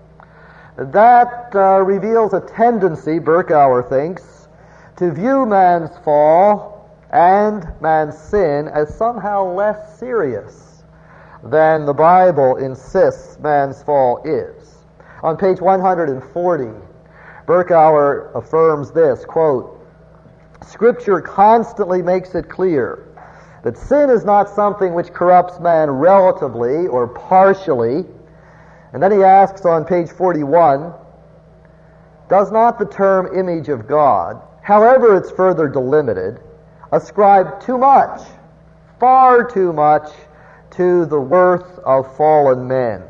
That uh, reveals a tendency, Berkouwer thinks, to view man's fall and man's sin as somehow less serious than the Bible insists man's fall is. On page one hundred forty, Berkouwer affirms this, quote, "Scripture constantly makes it clear that sin is not something which corrupts man relatively or partially." And then he asks on page forty-one, "Does not the term image of God, however it's further delimited, ascribe too much, far too much, to the worth of fallen men?"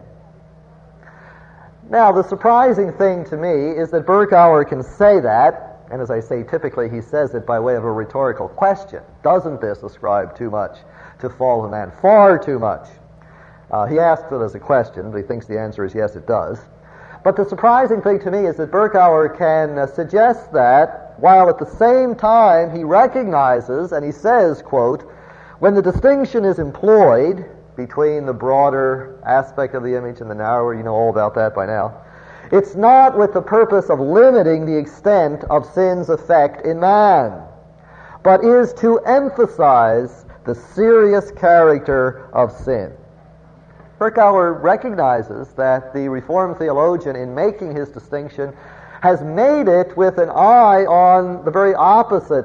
Now, the surprising thing to me is that Berkouwer can say that, and as I say, typically he says it by way of a rhetorical question. Doesn't this ascribe too much to fallen man? Far too much. Uh, he asks it as a question, but he thinks the answer is yes, it does. But the surprising thing to me is that Berkouwer can uh, suggest that, while at the same time he recognizes, and he says, quote, "When the distinction is employed between the broader aspect of the image and the narrower," you know all about that by now, "it's not with the purpose of limiting the extent of sin's effect in man, but is to emphasize the serious character of sin." Berkouwer recognizes that the Reformed theologian, in making his distinction, has made it with an eye on the very opposite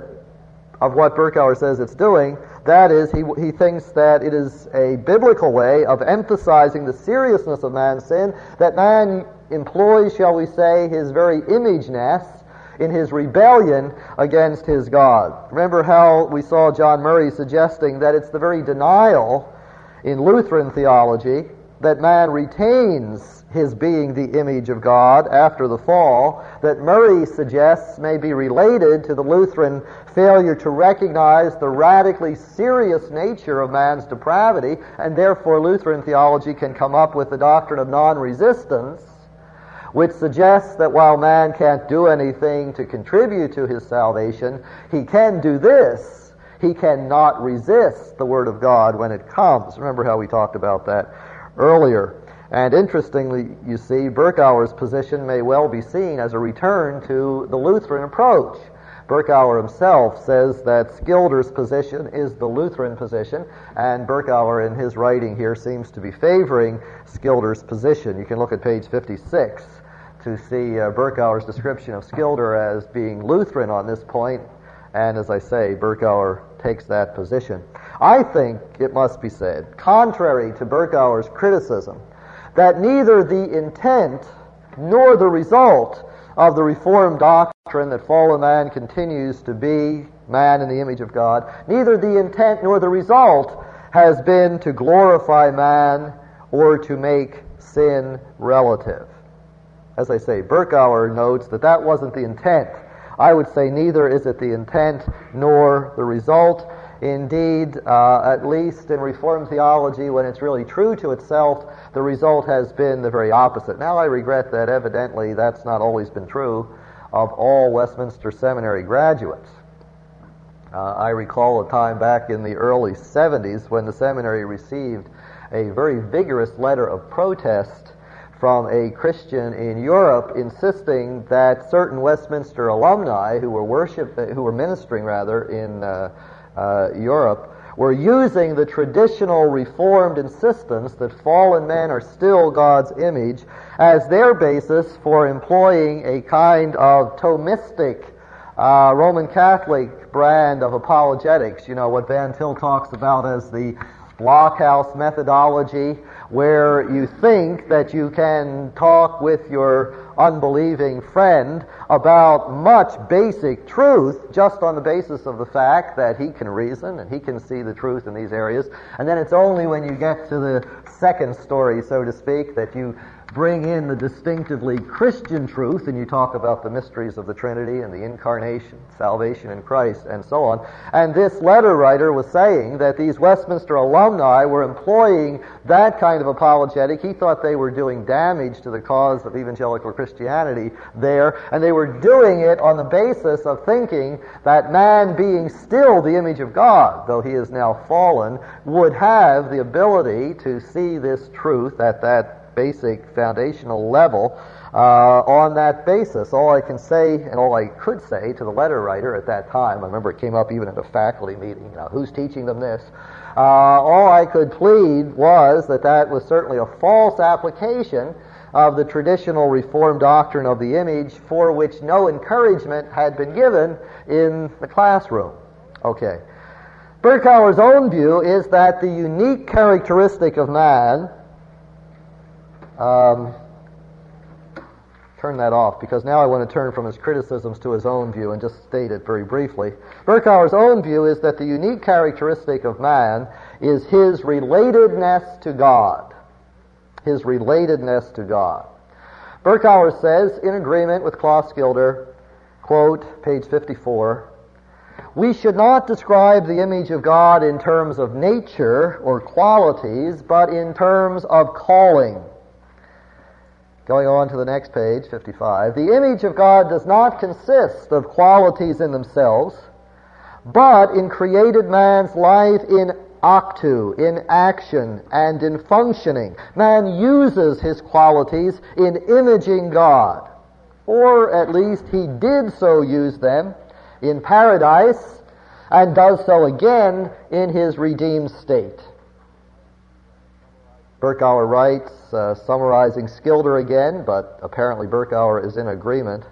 of what Berkouwer says it's doing. That is, he, he thinks that it is a biblical way of emphasizing the seriousness of man's sin, that man employs, shall we say, his very imageness in his rebellion against his God. Remember how we saw John Murray suggesting that it's the very denial in Lutheran theology that man retains his being the image of God after the fall, that Murray suggests may be related to the Lutheran failure to recognize the radically serious nature of man's depravity, and therefore Lutheran theology can come up with the doctrine of non-resistance, which suggests that while man can't do anything to contribute to his salvation, he can do this: he cannot resist the Word of God when it comes. Remember how we talked about that earlier. And interestingly, you see, Berkouwer's position may well be seen as a return to the Lutheran approach. Berkouwer himself says that Skilder's position is the Lutheran position, and Berkouwer in his writing here seems to be favoring Skilder's position. You can look at page fifty-six to see uh, Berkouwer's description of Skilder as being Lutheran on this point, and as I say, Berkouwer takes that position. I think it must be said, contrary to Berkouwer's criticism, that neither the intent nor the result of the Reformed doctrine that fallen man continues to be man in the image of God, neither the intent nor the result has been to glorify man or to make sin relative. As I say, Berkouwer notes that that wasn't the intent. I would say neither is it the intent nor the result. Indeed, uh, at least in Reformed theology, when it's really true to itself, the result has been the very opposite. Now, I regret that evidently that's not always been true of all Westminster Seminary graduates. Uh, I recall a time back in the early seventies when the seminary received a very vigorous letter of protest from a Christian in Europe insisting that certain Westminster alumni who were worship, who were ministering rather in uh, uh, Europe were using the traditional Reformed insistence that fallen men are still God's image as their basis for employing a kind of Thomistic uh, Roman Catholic brand of apologetics. You know, what Van Til talks about as the blockhouse methodology, where you think that you can talk with your unbelieving friend about much basic truth just on the basis of the fact that he can reason and he can see the truth in these areas, and then it's only when you get to the second story, so to speak, that you bring in the distinctively Christian truth and you talk about the mysteries of the Trinity and the incarnation, salvation in Christ, and so on. And this letter writer was saying that these Westminster alumni were employing that kind of apologetic. He thought they were doing damage to the cause of evangelical Christianity there, and they were doing it on the basis of thinking that man, being still the image of God, though he is now fallen, would have the ability to see this truth at that basic foundational level uh, on that basis. All I can say, and all I could say to the letter writer at that time, I remember it came up even at a faculty meeting, you know, who's teaching them this? Uh, all I could plead was that that was certainly a false application of the traditional Reformed doctrine of the image, for which no encouragement had been given in the classroom. Okay. Berkouwer's own view is that the unique characteristic of man, Um, turn that off, because now I want to turn from his criticisms to his own view and just state it very briefly. Berkouwer's own view is that the unique characteristic of man is his relatedness to God. His relatedness to God. Berkouwer says, in agreement with Klaus Gilder, quote, page fifty-four, "We should not describe the image of God in terms of nature or qualities, but in terms of calling." Going on to the next page, fifty-five. "The image of God does not consist of qualities in themselves, but in created man's life in actu, in action, and in functioning. Man uses his qualities in imaging God, or at least he did so use them in paradise, and does so again in his redeemed state." Berkouwer writes, uh, summarizing Skilder again, but apparently Berkouwer is in agreement.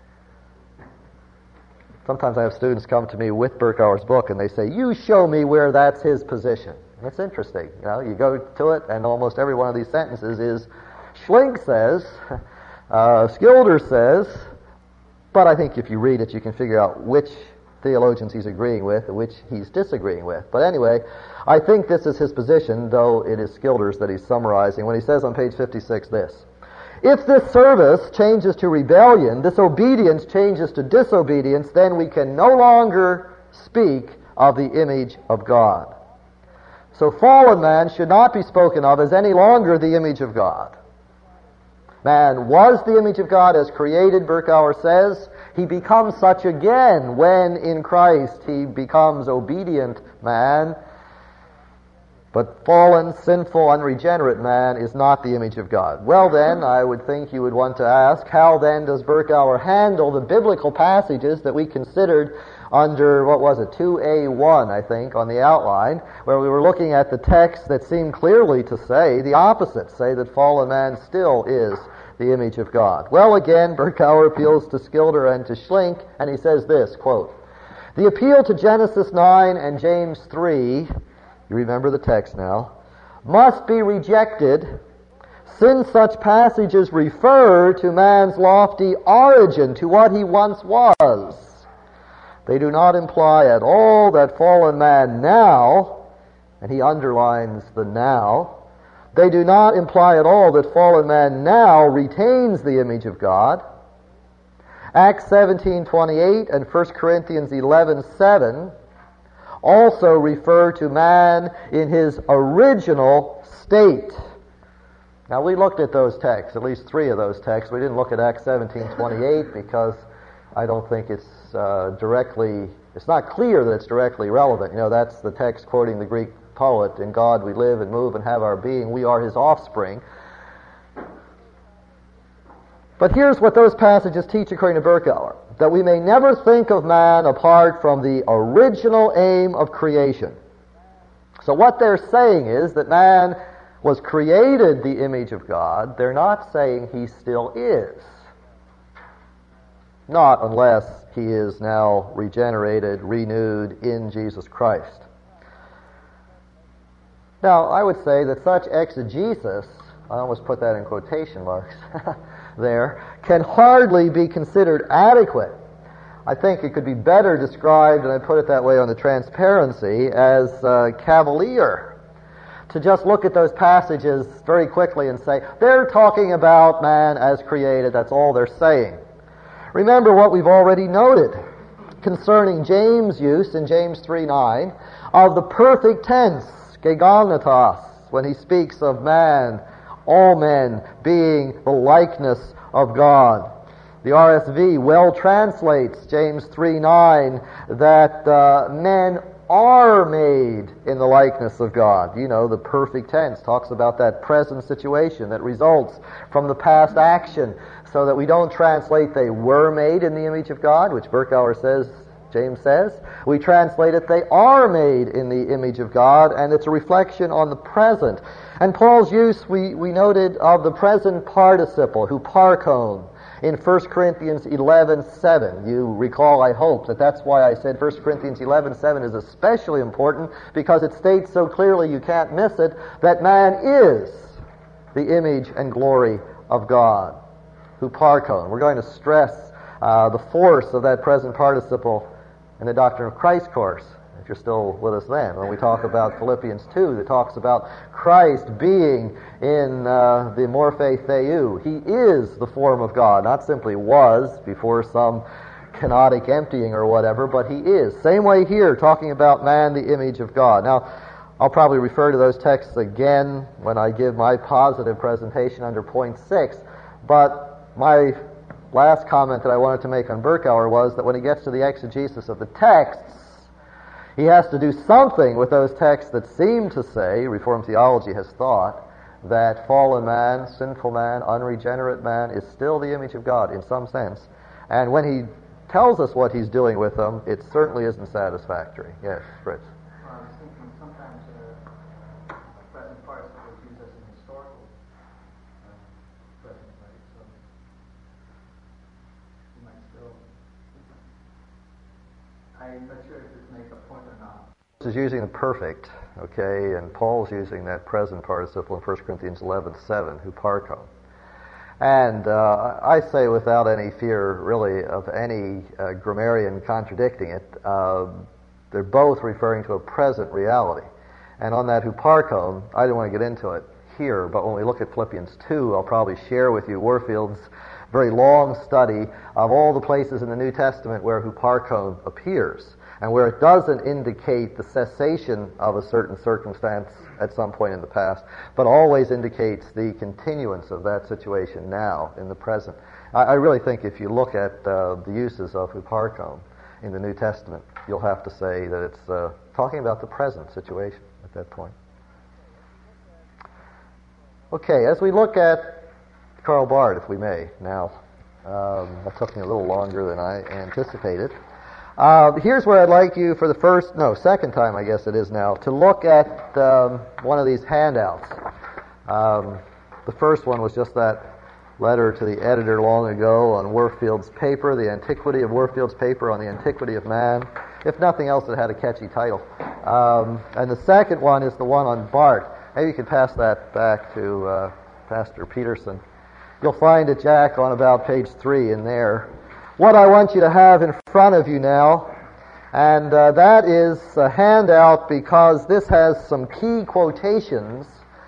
Sometimes I have students come to me with Berkouwer's book and they say, "You show me where that's his position." And it's interesting. You know, you go to it and almost every one of these sentences is, Schlink says, uh, Skilder says, but I think if you read it you can figure out which theologians he's agreeing with and which he's disagreeing with. But anyway, I think this is his position, though it is Skilder's that he's summarizing, when he says on page fifty-six this: "If this service changes to rebellion, this obedience changes to disobedience, then we can no longer speak of the image of God." So fallen man should not be spoken of as any longer the image of God. Man was the image of God as created, Berkouwer says. He becomes such again when in Christ he becomes obedient man. But fallen, sinful, unregenerate man is not the image of God. Well then, I would think you would want to ask, how then does Berkouwer handle the biblical passages that we considered under, what was it, two A one, I think, on the outline, where we were looking at the text that seemed clearly to say the opposite, say that fallen man still is the image of God. Well, again, Berkouwer appeals to Skilder and to Schlink, and he says this, quote, "The appeal to Genesis nine and James three," you remember the text now, "must be rejected Since such passages refer to man's lofty origin, to what he once was, they do not imply at all that fallen man now, and he underlines the now, they do not imply at all that fallen man now retains the image of God. Acts seventeen twenty-eight and First Corinthians eleven seven also refer to man in his original state. Now, we looked at those texts, at least three of those texts. We didn't look at Acts seventeen twenty-eight because I don't think it's uh, directly, it's not clear that it's directly relevant. You know, that's the text quoting the Greek poet, "In God we live and move and have our being. We are His offspring." But here's what those passages teach according to Berkouwer, that we may never think of man apart from the original aim of creation. So what they're saying is that man was created the image of God. They're not saying he still is. Not unless he is now regenerated, renewed in Jesus Christ. Now, I would say that such exegesis, I almost put that in quotation marks there, can hardly be considered adequate. I think it could be better described, and I put it that way on the transparency, as uh, cavalier. To just look at those passages very quickly and say, they're talking about man as created, that's all they're saying. Remember what we've already noted concerning James' use in James three nine of the perfect tense, gegonatos, when he speaks of man, all men being the likeness of God. The R S V well translates James three nine that uh, men are made in the likeness of God. You know, the perfect tense talks about that present situation that results from the past action, so that we don't translate they were made in the image of God, which Berkouwer says, James says. We translate it they are made in the image of God, and it's a reflection on the present. And Paul's use, we, we noted, of the present participle, huparkon, in First Corinthians eleven seven. You recall, I hope, that that's why I said First Corinthians eleven seven is especially important, because it states so clearly, you can't miss it, that man is the image and glory of God. Huparkon. We're going to stress uh, the force of that present participle in the Doctrine of Christ course, if you're still with us then, when we talk about Philippians two, that talks about Christ being in uh, the morphe theou. He is the form of God, not simply was before some kenotic emptying or whatever, but he is. Same way here, talking about man, the image of God. Now, I'll probably refer to those texts again when I give my positive presentation under point six, but my last comment that I wanted to make on Berkouwer was that when he gets to the exegesis of the texts, he has to do something with those texts that seem to say, Reformed theology has thought, that fallen man, sinful man, unregenerate man is still the image of God in some sense. And when he tells us what he's doing with them, it certainly isn't satisfactory. Yes, Fritz. Well, I was thinking sometimes uh, a present participle is used as an historical uh, present, right? So you might still. I'm not sure if this makes a point or not. This is using the perfect, okay, and Paul's using that present participle in First Corinthians eleven seven, huparkon. And uh, I say without any fear, really, of any uh, grammarian contradicting it, uh, they're both referring to a present reality. And on that huparkon, I don't want to get into it here, but when we look at Philippians two, I'll probably share with you Warfield's very long study of all the places in the New Testament where huparkon appears, and where it doesn't indicate the cessation of a certain circumstance at some point in the past, but always indicates the continuance of that situation now, in the present. I, I really think if you look at uh, the uses of huparkon in the New Testament, you'll have to say that it's uh, talking about the present situation at that point. Okay, as we look at Karl Barth, if we may, now. Um, that took me a little longer than I anticipated. Uh, here's where I'd like you for the first, no, second time I guess it is now, to look at um, one of these handouts. Um, the first one was just that letter to the editor long ago on Warfield's paper, the antiquity of Warfield's paper on the antiquity of man. If nothing else, it had a catchy title. Um, and the second one is the one on Barth. Maybe you could pass that back to uh, Pastor Peterson. You'll find it, Jack, on about page three in there. What I want you to have in front of you now, and uh, that is a handout because this has some key quotations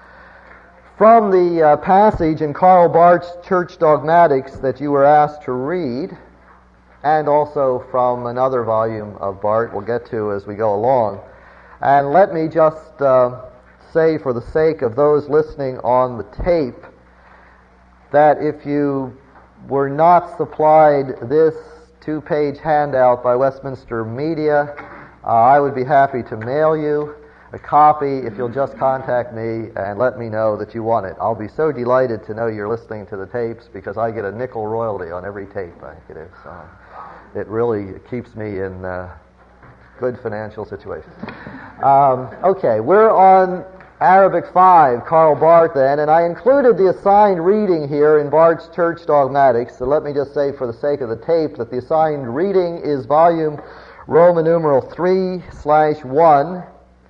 from the uh, passage in Karl Barth's Church Dogmatics that you were asked to read, and also from another volume of Barth we'll get to as we go along. And let me just uh, say, for the sake of those listening on the tape, that if you were not supplied this two-page handout by Westminster Media, uh, I would be happy to mail you a copy if you'll just contact me and let me know that you want it. I'll be so delighted to know you're listening to the tapes because I get a nickel royalty on every tape I get it. So it really keeps me in uh, good financial situations. Um, okay, we're on Arabic five, Karl Barth then, and I included the assigned reading here in Barth's Church Dogmatics, so let me just say for the sake of the tape that the assigned reading is volume Roman numeral three slash one.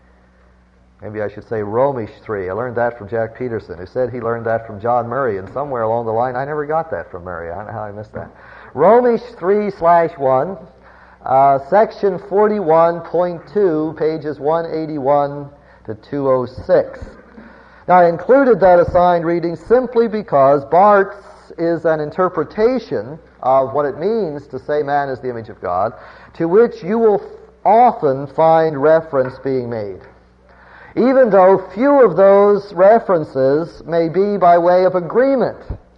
Maybe I should say Romish three. I learned that from Jack Peterson, who said he learned that from John Murray, and somewhere along the line I never got that from Murray. I don't know how I missed that. Romish three slash one, uh, section forty-one point two, pages one eighty-one to two oh six. Now I included that assigned reading simply because Barth's is an interpretation of what it means to say man is the image of God, to which you will often find reference being made. Even though few of those references may be by way of agreement.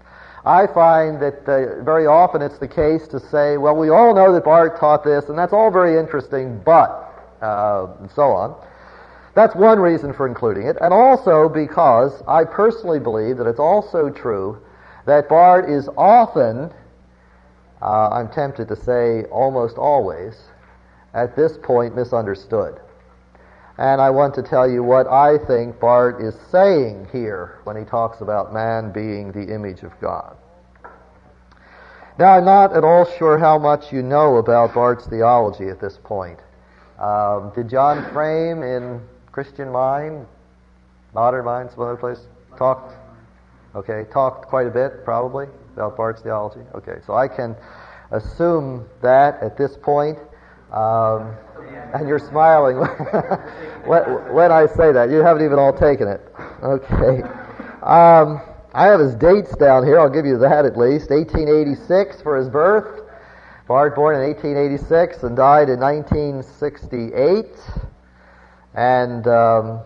I find that uh, very often it's the case to say, well, we all know that Barth taught this, and that's all very interesting, but, uh, and so on. That's one reason for including it, and also because I personally believe that it's also true that Barth is often, uh, I'm tempted to say almost always, at this point misunderstood. And I want to tell you what I think Barth is saying here when he talks about man being the image of God. Now, I'm not at all sure how much you know about Barth's theology at this point. Um, did John Frame in Christian Mind, Modern Mind, some other place, talked? Okay, talked quite a bit, probably, about Barth's theology. Okay, so I can assume that at this point. Um, and you're smiling when I say that. You haven't even all taken it. Okay. Um, I have his dates down here. I'll give you that at least. eighteen eighty-six for his birth. Barth born in eighteen eighty-six and died in nineteen sixty-eight. And um,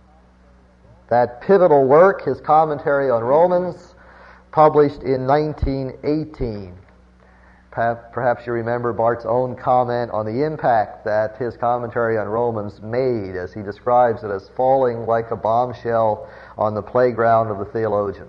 that pivotal work, his commentary on Romans, published in nineteen eighteen. Perhaps you remember Barth's own comment on the impact that his commentary on Romans made, as he describes it as falling like a bombshell on the playground of the theologians.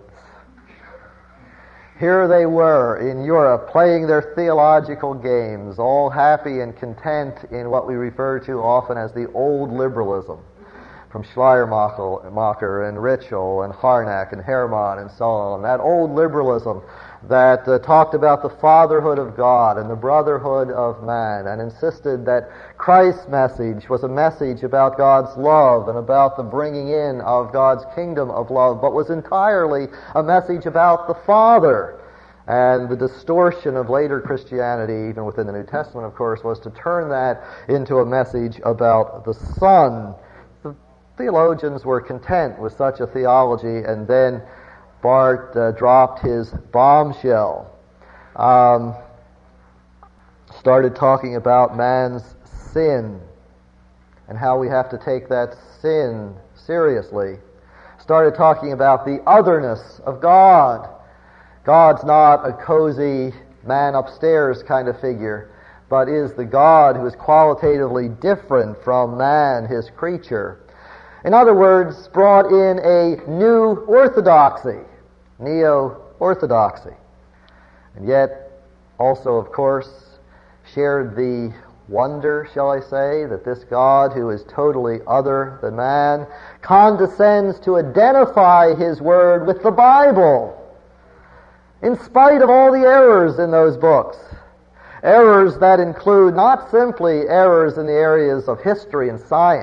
Here they were in Europe playing their theological games, all happy and content in what we refer to often as the old liberalism, from Schleiermacher and Ritschl and Harnack and Hermann and so on. That old liberalism that uh, talked about the fatherhood of God and the brotherhood of man and insisted that Christ's message was a message about God's love and about the bringing in of God's kingdom of love, but was entirely a message about the Father. And the distortion of later Christianity, even within the New Testament, of course, was to turn that into a message about the Son. The theologians were content with such a theology, and then Barth uh, dropped his bombshell, um, started talking about man's sin and how we have to take that sin seriously, started talking about the otherness of God. God's not a cozy man upstairs kind of figure, but is the God who is qualitatively different from man, his creature. In other words, brought in a new orthodoxy, neo-orthodoxy. And yet, also, of course, shared the wonder, shall I say, that this God who is totally other than man condescends to identify his word with the Bible, in spite of all the errors in those books. Errors that include not simply errors in the areas of history and science.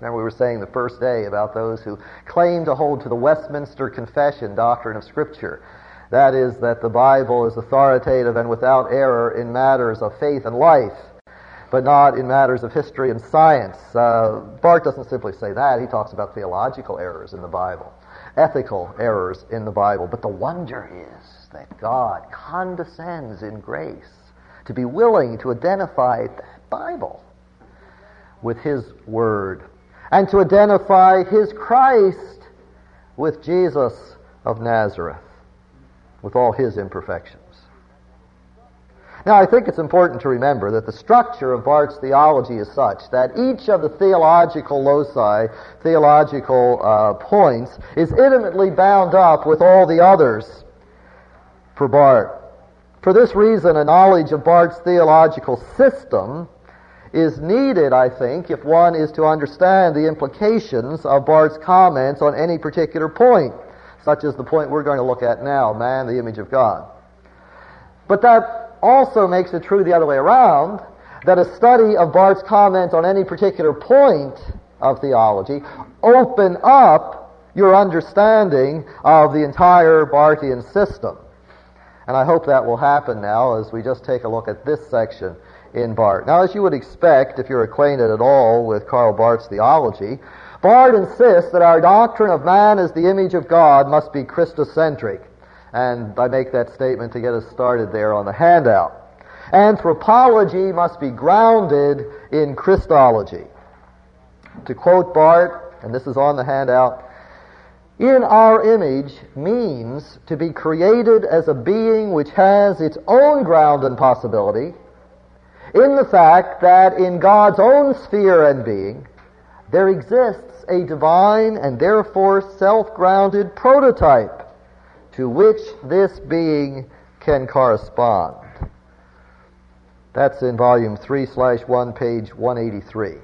Remember we were saying the first day about those who claim to hold to the Westminster Confession doctrine of Scripture. That is, that the Bible is authoritative and without error in matters of faith and life, but not in matters of history and science. Uh, Barth doesn't simply say that. He talks about theological errors in the Bible, ethical errors in the Bible. But the wonder is that God condescends in grace to be willing to identify the Bible with His Word, and to identify His Christ with Jesus of Nazareth, with all His imperfections. Now, I think it's important to remember that the structure of Barth's theology is such that each of the theological loci, theological uh, points, is intimately bound up with all the others for Barth. For this reason, a knowledge of Barth's theological system is needed, I think, if one is to understand the implications of Barth's comments on any particular point, such as the point we're going to look at now, man, the image of God. But that also makes it true the other way around, that a study of Barth's comments on any particular point of theology open up your understanding of the entire Barthian system. And I hope that will happen now as we just take a look at this section in Barth. Now, as you would expect, if you're acquainted at all with Karl Barth's theology, Barth insists that our doctrine of man as the image of God must be Christocentric. And I make that statement to get us started there on the handout. Anthropology must be grounded in Christology. To quote Barth, and this is on the handout, "In our image means to be created as a being which has its own ground and possibility, in the fact that in God's own sphere and being, there exists a divine and therefore self-grounded prototype to which this being can correspond." That's in volume three slash one, page one eighty-three.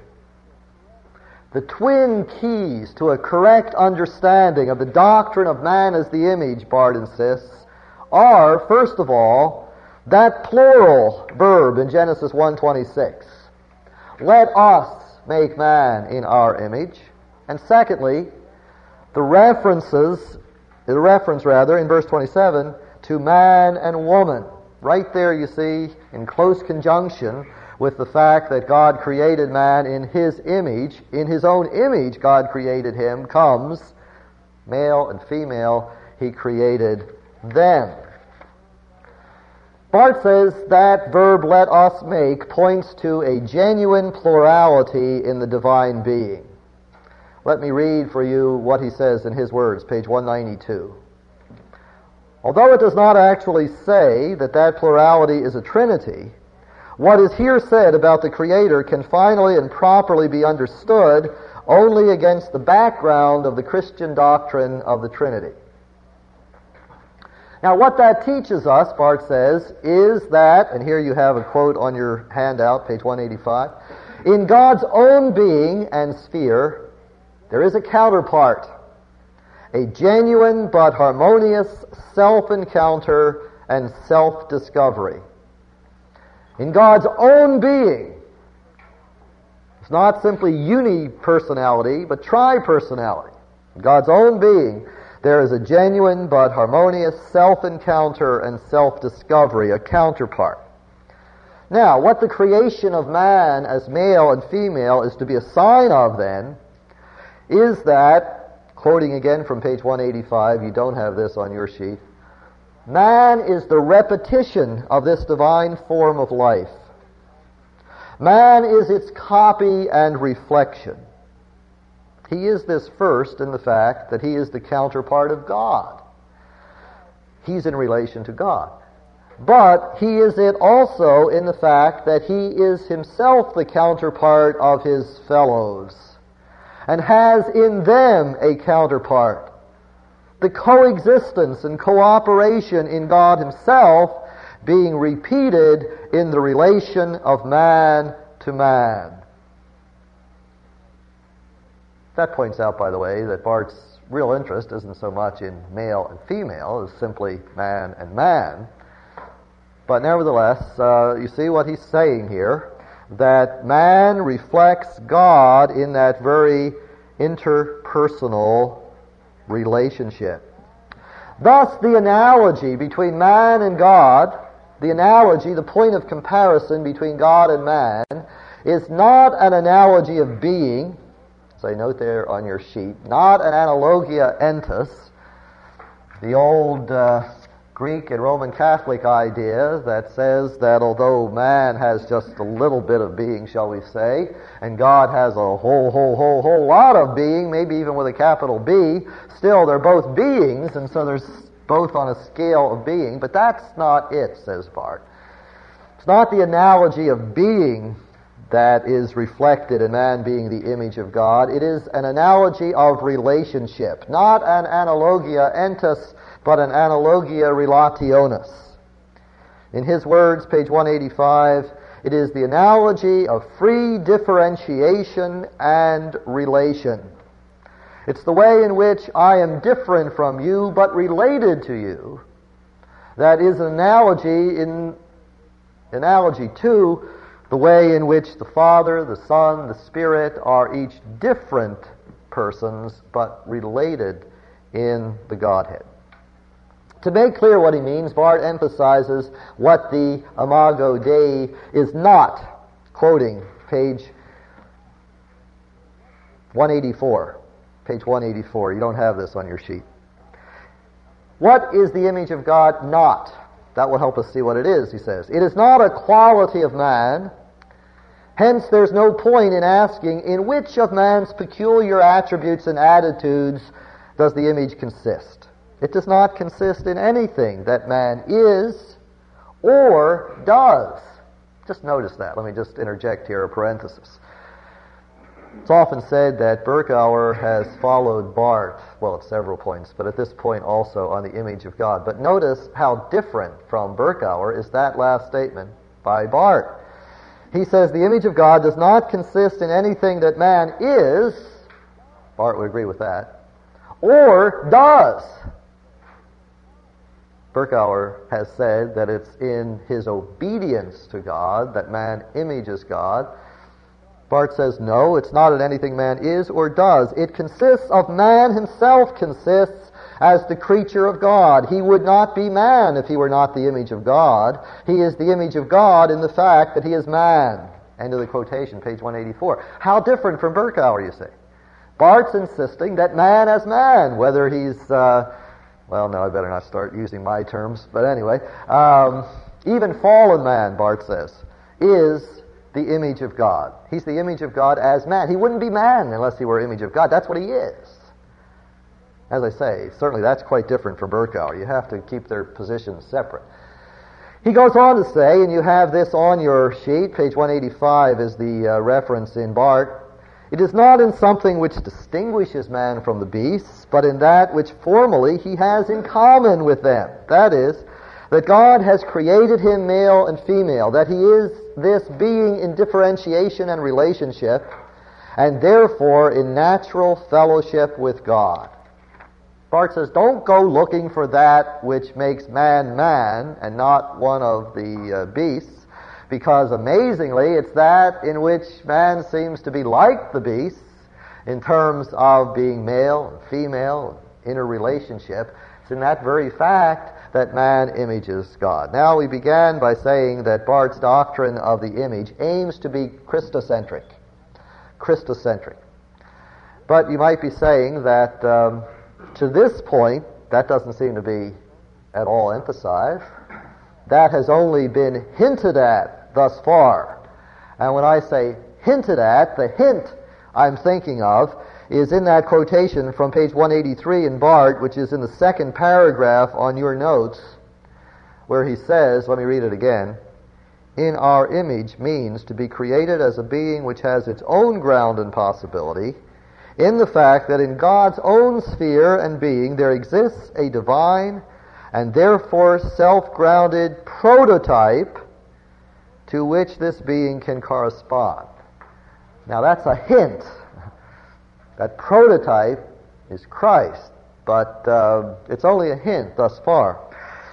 The twin keys to a correct understanding of the doctrine of man as the image, Barth insists, are, first of all, that plural verb in Genesis one twenty-six. Let us make man in our image. And secondly, the references The reference, rather, in verse twenty-seven, to man and woman. Right there, you see, in close conjunction with the fact that God created man in His image, in His own image God created him, comes male and female, He created them. Barth says that verb, let us make, points to a genuine plurality in the divine being. Let me read for you what he says in his words, page one ninety-two. Although it does not actually say that that plurality is a trinity, what is here said about the Creator can finally and properly be understood only against the background of the Christian doctrine of the Trinity. Now, what that teaches us, Barth says, is that, and here you have a quote on your handout, page one eighty-five, in God's own being and sphere, there is a counterpart, a genuine but harmonious self-encounter and self-discovery. In God's own being, it's not simply uni-personality, but tri-personality. In God's own being, there is a genuine but harmonious self-encounter and self-discovery, a counterpart. Now, what the creation of man as male and female is to be a sign of, then, is that, quoting again from page one eighty-five, you don't have this on your sheet, man is the repetition of this divine form of life. Man is its copy and reflection. He is this first in the fact that he is the counterpart of God. He's in relation to God. But he is it also in the fact that he is himself the counterpart of his fellows, and has in them a counterpart. The coexistence and cooperation in God Himself being repeated in the relation of man to man. That points out, by the way, that Barth's real interest isn't so much in male and female as simply man and man. But nevertheless, uh, you see what he's saying here. that man reflects God in that very interpersonal relationship. Thus, the analogy between man and God, the analogy, the point of comparison between God and man, is not an analogy of being, as I note there on your sheet, not an analogia entis, the old uh, Greek and Roman Catholic idea that says that although man has just a little bit of being, shall we say, and God has a whole, whole, whole, whole lot of being, maybe even with a capital B, still they're both beings, and so there's both on a scale of being, but that's not it, says Barth. It's not the analogy of being that is reflected in man being the image of God. It is an analogy of relationship, not an analogia entis, but an analogia relationis. In his words, page one eighty-five, it is the analogy of free differentiation and relation. It's the way in which I am different from you, but related to you. That is an analogy in analogy to the way in which the Father, the Son, the Spirit are each different persons, but related in the Godhead. To make clear what he means, Barth emphasizes what the Imago Dei is not, quoting page one eighty-four. Page one eighty-four. You don't have this on your sheet. What is the image of God not? That will help us see what it is, he says. It is not a quality of man. Hence, there's no point in asking in which of man's peculiar attributes and attitudes does the image consist. It does not consist in anything that man is or does. Just notice that. Let me just interject here a parenthesis. It's often said that Berkouwer has followed Barth, well, at several points, but at this point also on the image of God. But notice how different from Berkouwer is that last statement by Barth. He says the image of God does not consist in anything that man is, Barth would agree with that, or does. Berkouwer has said that it's in his obedience to God that man images God. Barth says, no, it's not in anything man is or does. It consists of man himself consists as the creature of God. He would not be man if he were not the image of God. He is the image of God in the fact that he is man. End of the quotation, page one eighty-four. How different from Berkouwer, you say? Barth's insisting that man as man, whether he's, uh, well, no, I better not start using my terms, but anyway, um, even fallen man, Barth says, is the image of God. He's the image of God as man. He wouldn't be man unless he were image of God. That's what he is. As I say, certainly that's quite different from Berkouwer. You have to keep their positions separate. He goes on to say, and you have this on your sheet, page one eighty-five is the uh, reference in Barth, it is not in something which distinguishes man from the beasts, but in that which formally he has in common with them. That is, that God has created him male and female, that he is this being in differentiation and relationship, and therefore in natural fellowship with God. Barth says, don't go looking for that which makes man man and not one of the uh, beasts, because amazingly it's that in which man seems to be like the beasts in terms of being male and female, interrelationship. It's in that very fact that man images God. Now, we began by saying that Barth's doctrine of the image aims to be Christocentric. Christocentric. But you might be saying that um, to this point, that doesn't seem to be at all emphasized. That has only been hinted at thus far. And when I say hinted at, the hint I'm thinking of is in that quotation from page one eighty-three in Barth, which is in the second paragraph on your notes, where he says, let me read it again, in our image means to be created as a being which has its own ground and possibility, in the fact that in God's own sphere and being there exists a divine and therefore self-grounded prototype to which this being can correspond. Now that's a hint. That prototype is Christ, but uh, it's only a hint thus far.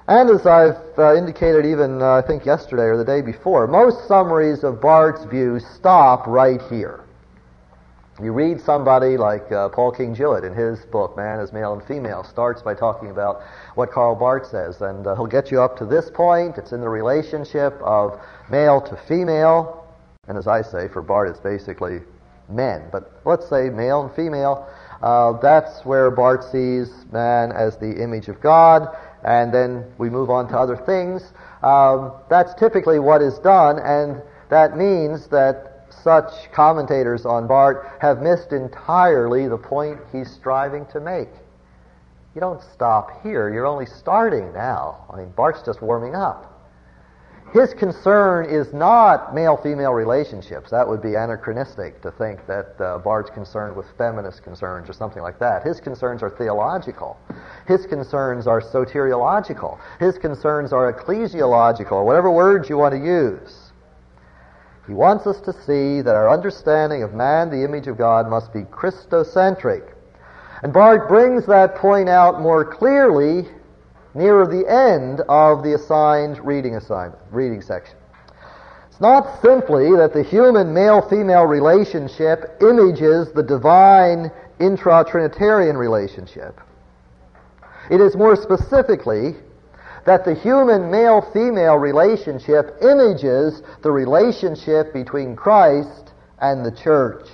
And as I've uh, indicated even, uh, I think yesterday or the day before, most summaries of Barth's view stop right here. You read somebody like uh, Paul King Jewett in his book, Man as Male and Female, starts by talking about what Karl Barth says, and uh, he'll get you up to this point. It's in the relationship of male to female, and as I say, for Barth it's basically men, but let's say male and female. Uh, that's where Barth sees man as the image of God, and then we move on to other things. Um, that's typically what is done, and that means that such commentators on Barth have missed entirely the point he's striving to make. You don't stop here. You're only starting now. I mean, Barth's just warming up. His concern is not male-female relationships. That would be anachronistic to think that uh, Barth's concerned with feminist concerns or something like that. His concerns are theological. His concerns are soteriological. His concerns are ecclesiological, whatever words you want to use. He wants us to see that our understanding of man, the image of God, must be Christocentric. And Barth brings that point out more clearly nearer the end of the assigned reading assignment, reading section. It's not simply that the human male-female relationship images the divine intra-Trinitarian relationship. It is more specifically that the human male-female relationship images the relationship between Christ and the church.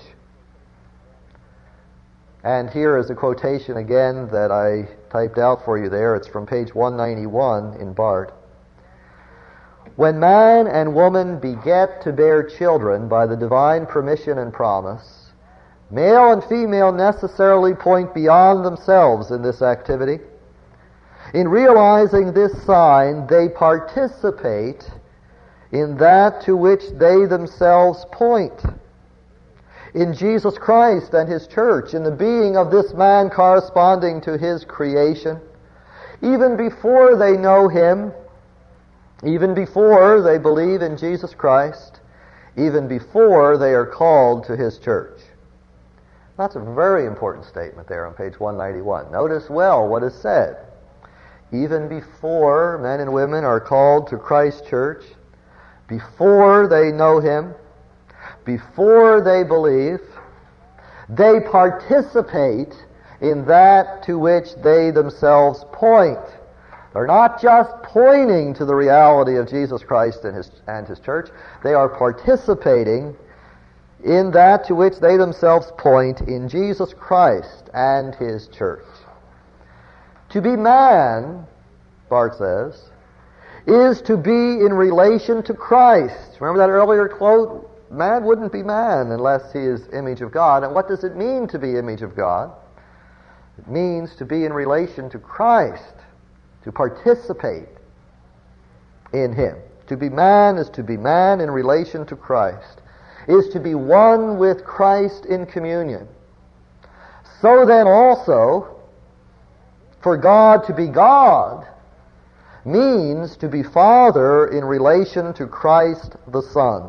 And here is a quotation again that I typed out for you there. It's from page one ninety-one in Barth. When man and woman beget to bear children by the divine permission and promise, male and female necessarily point beyond themselves in this activity. In realizing this sign, they participate in that to which they themselves point. In Jesus Christ and His church, in the being of this man corresponding to His creation, even before they know Him, even before they believe in Jesus Christ, even before they are called to His church. That's a very important statement there on page one ninety-one. Notice well what is said. Even before men and women are called to Christ's church, before they know Him, before they believe, they participate in that to which they themselves point. They're not just pointing to the reality of Jesus Christ and His, and His church. They are participating in that to which they themselves point in Jesus Christ and His church. To be man, Barth says, is to be in relation to Christ. Remember that earlier quote? Man wouldn't be man unless he is image of God. And what does it mean to be image of God? It means to be in relation to Christ, to participate in Him. To be man is to be man in relation to Christ, is to be one with Christ in communion. So then also, for God to be God means to be Father in relation to Christ the Son.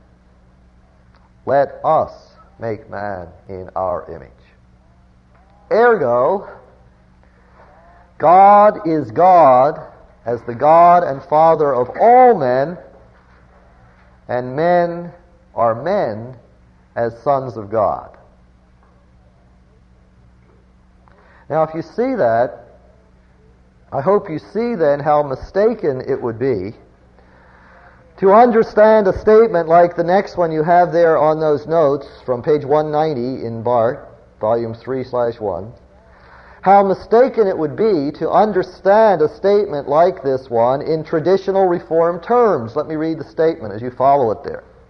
Let us make man in our image. Ergo, God is God as the God and Father of all men, and men are men as sons of God. Now, if you see that, I hope you see then how mistaken it would be to understand a statement like the next one you have there on those notes from page one ninety in Barth, volume three slash one. How mistaken it would be to understand a statement like this one in traditional Reformed terms. Let me read the statement as you follow it there.